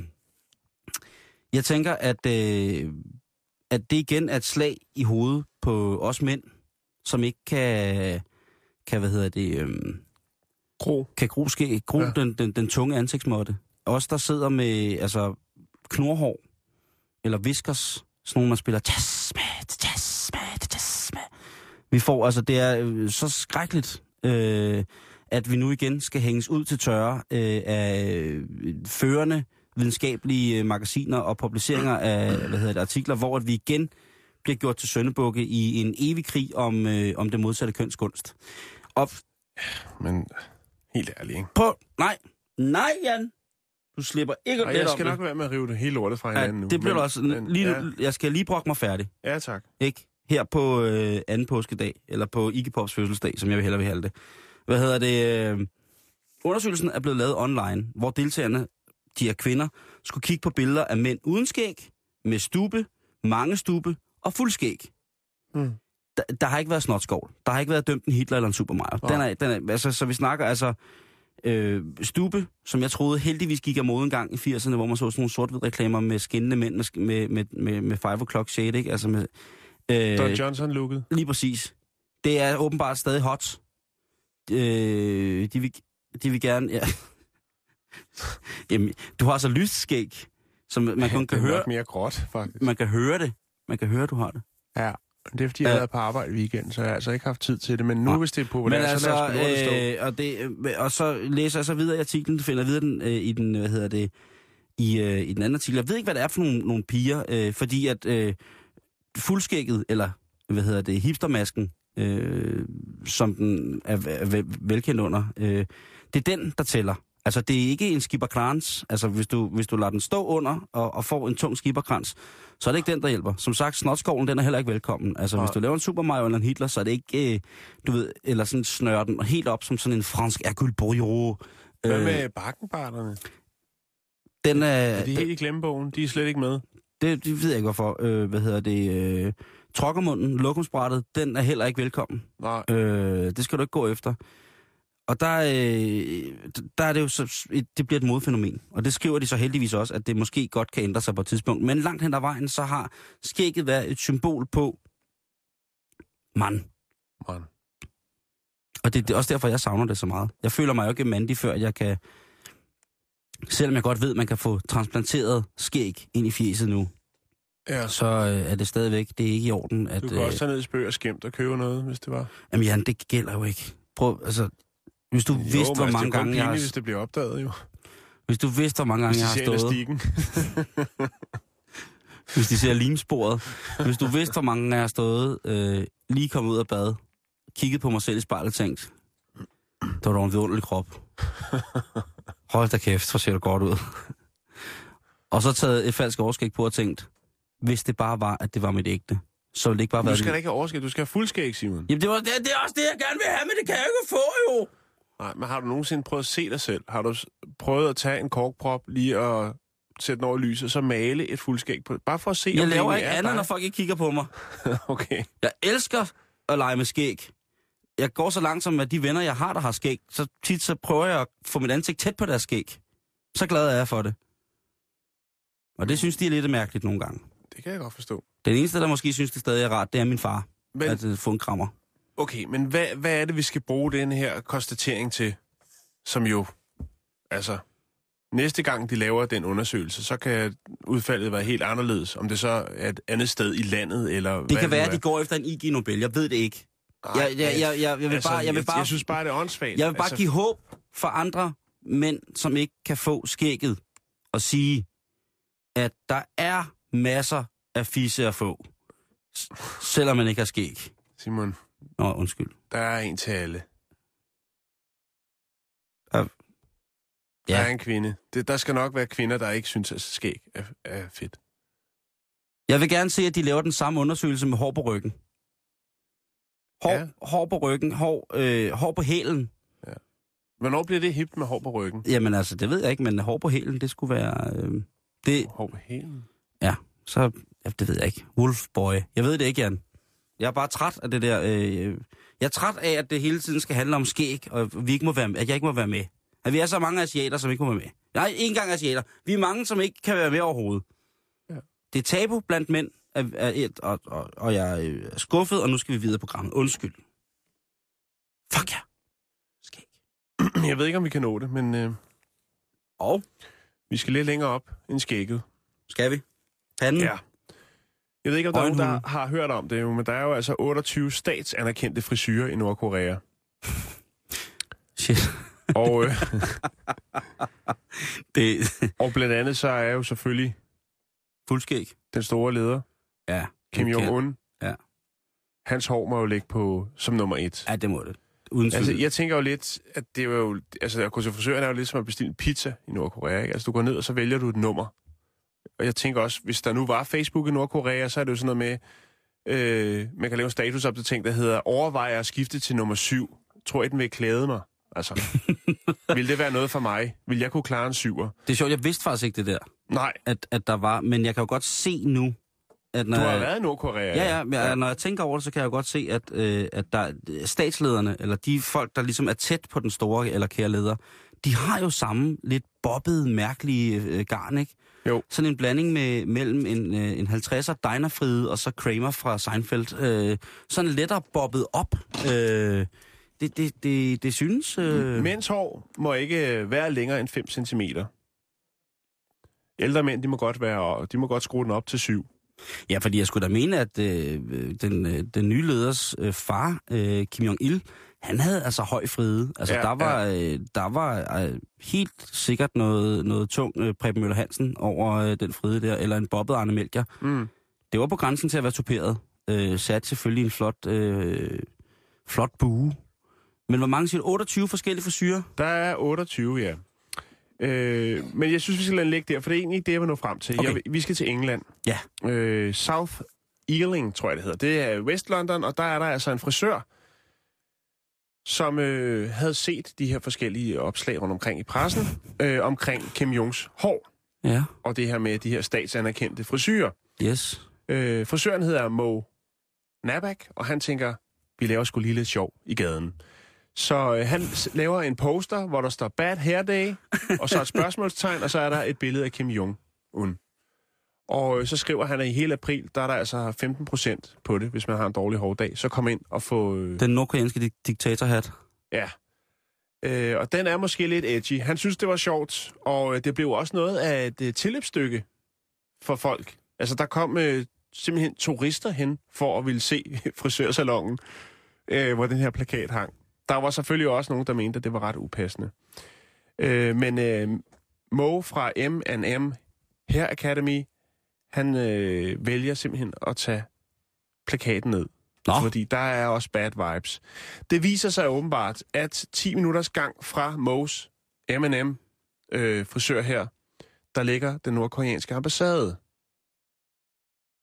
Jeg tænker, at, øh, at det igen er et slag i hovedet på os mænd, som ikke kan, kan hvad hedder det, øh, gro. Kan gro, ske, gro ja. den, den, den tunge ansigtsmåtte. Os, der sidder med altså, knorhår, eller viskers, sådan nogle, man spiller jazz med, jazz med, jazz med. Vi får, altså det er øh, så skrækkeligt, øh, at vi nu igen skal hænges ud til tørre øh, af øh, førende videnskabelige øh, magasiner og publiceringer af hvad hedder det, artikler, hvor at vi igen bliver gjort til syndebukke i en evig krig om, øh, om det modsatte kønsgunst. Og, Men helt ærligt, ikke? På, nej, nej Jan, du slipper ikke let om det. Jeg skal nok være med at rive det hele lortet fra hinanden ja, nu. Det bliver men, også, men, lige, ja. Jeg skal lige brokke mig færdig. Ja, tak. Ikke? Her på øh, anden påskedag, eller på Iggy Pops fødselsdag, som jeg vil hellere vil have det. Hvad hedder det? Øh, undersøgelsen er blevet lavet online, hvor deltagerne, de her kvinder, skulle kigge på billeder af mænd uden skæg, med stube, mange stube og fuld skæg. Mm. Der, der har ikke været snotskål. Der har ikke været dømt en Hitler eller en Supermeyer. Oh. Den er, den er, altså, så vi snakker altså øh, stube, som jeg troede heldigvis gik af mode en gang i firserne, hvor man så sådan nogle sort-hvid reklamer med skinnende mænd med, med, med, med five o'clock shade, ikke? Altså med... Øh, Don Johnson-looket. Lige præcis. Det er åbenbart stadig hot. Øh, de, vil, de vil gerne... Ja. Jamen, du har så lyst skæg, som man kun kan høre... Det er mere gråt, faktisk. Man kan høre det. Man kan høre, du har det. Ja, det er fordi, jeg har været på arbejde i weekenden, så jeg har altså ikke haft tid til det. Men nu, ja. hvis det er populært, altså, så lad os begynde at stå. Og, det, og så læser jeg så videre i artiklen, finder videre den, øh, i den, hvad hedder det, i, øh, i den anden artikel. Jeg ved ikke, hvad det er for nogle, nogle piger, øh, fordi at... Øh, fuldskægget, eller hvad hedder det, hipstermasken, øh, som den er, er velkendt under, øh, det er den, der tæller. Altså, det er ikke en skipperkrans. Altså, hvis du, hvis du lader den stå under og, og får en tung skipperkrans, så er det ikke den, der hjælper. Som sagt, snotskoven, den er heller ikke velkommen. Altså, ja. Hvis du laver en Supermario eller en Hitler, så er det ikke, øh, du ved, eller sådan snører den helt op som sådan en fransk Hercule Poirot. Hvad med bakkenbarterne? Den er... Er de helt i glemmebogen? De er slet ikke med. Det, det ved jeg ikke, hvorfor. Øh, hvad hedder det? Øh, Trokkermunden, lokumsbrættet, den er heller ikke velkommen. Nej. Øh, det skal du ikke gå efter. Og der, øh, der er det jo så... Det bliver et modfænomen. Og det skriver de så heldigvis også, at det måske godt kan ændre sig på et tidspunkt. Men langt hen ad vejen, så har skægget været et symbol på mand. Mand. Og det, det er også derfor, jeg savner det så meget. Jeg føler mig jo ikke mandig, før jeg kan... Selvom jeg godt ved, at man kan få transplanteret skæg ind i fjeset nu, ja. så øh, er det stadigvæk, det er ikke i orden. At, du kan øh, også tage ned i Spøg og Skæmt og købe noget, hvis det var. Jamen Jan, det gælder jo ikke. Prøv, altså, hvis du jo, vidste, hvor mange gange jeg har... hvis det bliver opdaget, jo. Hvis du vidste, hvor mange gange jeg har stået... Hvis de ser limsporet. Hvis du vidste, hvor mange gange jeg har stået, øh, lige kommet ud af bad, kigget på mig selv i spejlet og tænkt, der var en vidunderlig krop. Hold da kæft, så ser du godt ud. Og så taget et falsk overskæg på og tænkt, hvis det bare var, at det var mit ægte, så vil det ikke bare Du være... skal da ikke have overskæg, du skal have fuldskæg, Simon. Jamen, det, var, det, det er også det, jeg gerne vil have, men det kan jeg ikke få, jo. Nej, men har du nogensinde prøvet at se dig selv? Har du s- prøvet at tage en korkprop, lige og sætte den over i lyset, og så male et fuldskæg på det? Bare for at se, Jeg om det laver egentlig ikke er andet, dig. når folk ikke kigger på mig. Okay. Jeg elsker at lege med skæg. Jeg går så langsomt med de venner, jeg har, der har skæg. Så tit så prøver jeg at få mit ansigt tæt på deres skæg. Så glad er jeg for det. Og det synes de er lidt mærkeligt nogle gange. Det kan jeg godt forstå. Den eneste, der måske synes, det stadig er rart, det er min far. Men, At uh, få en krammer. okay, men hvad, hvad er det, vi skal bruge den her konstatering til, som jo, altså, næste gang de laver den undersøgelse, så kan udfaldet være helt anderledes, om det så er et andet sted i landet, eller Det hvad kan være, nu at de går efter en I G Nobel. Jeg ved det ikke. Ej, Jeg, jeg, jeg, jeg, jeg, vil altså, bare, jeg, vil jeg, bare, jeg synes bare, det er åndssvagt. jeg vil bare altså, give håb for andre mænd, som ikke kan få skægget, og sige, at der er masser af fisse at få, s- selvom man ikke har skæg. Simon, Nå, undskyld. der er en til alle. Ja. Der er en kvinde. Det, der skal nok være kvinder, der ikke synes, at skæg er, er fedt. Jeg vil gerne se, at de laver den samme undersøgelse med hår på ryggen. Hår, Ja. hår på ryggen, hår, øh, hår på hælen. Hvornår bliver det hipt med hår på ryggen? Jamen altså, det ved jeg ikke, men hår på hælen, det skulle være... Øh, det, Hår på hælen? ja, så... Ja, det ved jeg ikke. Wolfboy. Jeg ved det ikke, Jan. Jeg er bare træt af det der... Øh, jeg er træt af, at det hele tiden skal handle om skæg, og vi ikke må være, at jeg ikke må være med. At vi er så mange asiater, som ikke må være med. Nej, ikke engang asiater. Vi er mange, som ikke kan være med overhovedet. Ja. Det er tabu blandt mænd, af, af et, og, og, og jeg er skuffet, og nu skal vi videre på programmet. Undskyld. Fuck ja. Skæg. Jeg ved ikke, om vi kan nå det, men øh, Og vi skal lidt længere op end skægget. skal vi? Panden? Ja. Jeg ved ikke, om der er nogen, Øjenhule. der har hørt om det, men der er jo altså otteogtyve statsanerkendte frisyrer i Nordkorea. Shit. Og, øh, Det og blandt andet så er jo selvfølgelig fuldskæg. den store leder, Ja. Kim det kan- Jong-un. Ja. Hans hår må jo ligge på som nummer et. Ja, det må det. Uden Altså, tvivl. jeg tænker jo lidt, at det er jo... Altså, at gå til frisøren er jo lidt som at bestille en pizza i Nordkorea, ikke? Altså, du går ned, og så vælger du et nummer. Og jeg tænker også, hvis der nu var Facebook i Nordkorea, så er det jo sådan noget med... Øh, man kan lave en statusopdatering, der hedder, overvejer at skifte til nummer syv. Tror I, den vil klæde mig? Altså, vil det være noget for mig? Vil jeg kunne klare en syver? Det er sjovt, jeg vidste faktisk ikke det der, Nej, at, at der var, men jeg kan jo godt se nu, at når du har jeg, været i Nordkorea. ja, ja, men ja. Når jeg tænker over det, så kan jeg jo godt se, at, øh, at der, statslederne, eller de folk, der ligesom er tæt på den store eller kære leder, de har jo samme lidt bobbede, mærkelige øh, garn, ikke? Jo. Sådan en blanding med, mellem en, øh, en halvtredser Dinah-Fride og så Kramer fra Seinfeld. Øh, sådan lettere bobbet op. Øh, det, det, det, det synes... Øh... Mænds hår må ikke være længere end fem centimeter. Ældre mænd, de må godt være, de må godt skrue den op til syv. Ja, fordi jeg skulle da mene, at øh, den, øh, den nye leders øh, far, øh, Kim Jong-il, han havde altså høj fride. Altså, Ja, ja, der var, ja. øh, der var øh, helt sikkert noget, noget tung øh, Preben Møller Hansen over øh, den fride der, eller en bobbet Arne Melchior. Mm. Det var på grænsen til at være tuperet. Øh, sat selvfølgelig en flot, øh, flot bue. Men hvor mange siger du? otteogtyve forskellige frisyrer? Der er otteogtyve, ja. Øh, men jeg synes, vi skal lade den ligge der, for det er egentlig ikke det, jeg vil nå frem til. Okay. Jeg, vi skal til England. Ja. Øh, South Ealing, tror jeg det hedder. Det er West London, og der er der altså en frisør, som øh, havde set de her forskellige opslag rundt omkring i pressen, øh, omkring Kim Jongs hår, Ja. og det her med de her statsanerkendte frisyrer. Yes. Øh, frisøren hedder Mo Nabak, og han tænker, vi laver sgu lige lidt sjov i gaden. Så øh, han s- laver en poster, hvor der står Bad Hair Day, og så et spørgsmålstegn, og så er der et billede af Kim Jong-un. Og øh, så skriver han, at i hele april, der er der altså femten procent på det, hvis man har en dårlig hårdag. Så kom ind og få... Øh, Den nordkoreanske dik- diktatorhat. ja. Øh, og den er måske lidt edgy. Han synes, det var sjovt, og øh, det blev også noget af et øh, tilløbsstykke for folk. Altså, der kom øh, simpelthen turister hen for at ville se frisørsalongen, øh, hvor den her plakat hang. Der var selvfølgelig også nogen, der mente, at det var ret upassende. Øh, men øh, Mo fra M and M Hair Academy, han øh, vælger simpelthen at tage plakaten ned. Nå. Fordi der er også bad vibes. Det viser sig åbenbart, at ti minutters gang fra Mo's M and M øh, frisør her, der ligger den nordkoreanske ambassade.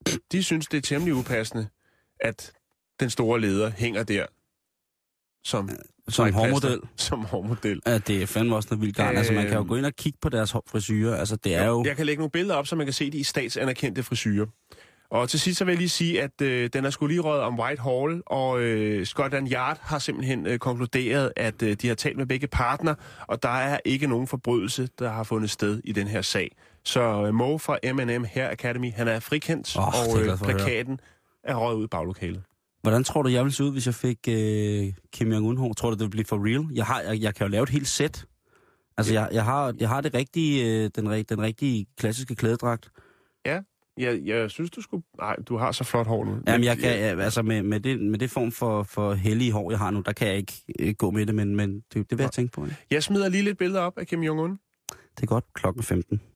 de synes, det er temmelig upassende, at den store leder hænger der som, som hårmodel. Som hårmodel. Ja, det er fandme også noget vildt garn. Øh, altså, man kan jo gå ind og kigge på deres frisyrer. Altså, det er jo... Jeg kan lægge nogle billeder op, så man kan se de i statsanerkendte frisyrer. Og til sidst så vil jeg lige sige, at øh, den er sgu lige røget om Whitehall, og øh, Scotland Yard har simpelthen øh, konkluderet, at øh, de har talt med begge partner, og der er ikke nogen forbrydelse, der har fundet sted i den her sag. Så øh, Mo fra M and M Hair Academy, han er frikendt, oh, og øh, plakaten er røget ud i baglokalet. Hvordan tror du, jeg ville se ud, hvis jeg fik øh, Kim Jong-un-hår? Tror du, det ville blive for real? Jeg, har, jeg, jeg kan jo lave et helt sæt. Altså, jeg, jeg, har, jeg har det rigtige, øh, den, den rigtige klassiske klædedragt. Ja. Jeg, jeg synes, du skulle... Nej, du har så flot hår nu. Jamen, jeg kan... Jeg, altså, med, med, det, med det form for, for hellige hår, jeg har nu, der kan jeg ikke øh, gå med det, men, men det, det vil jeg tænke på. Ikke? Jeg smider lige lidt billeder op af Kim Jong-un. Det er godt klokken femten.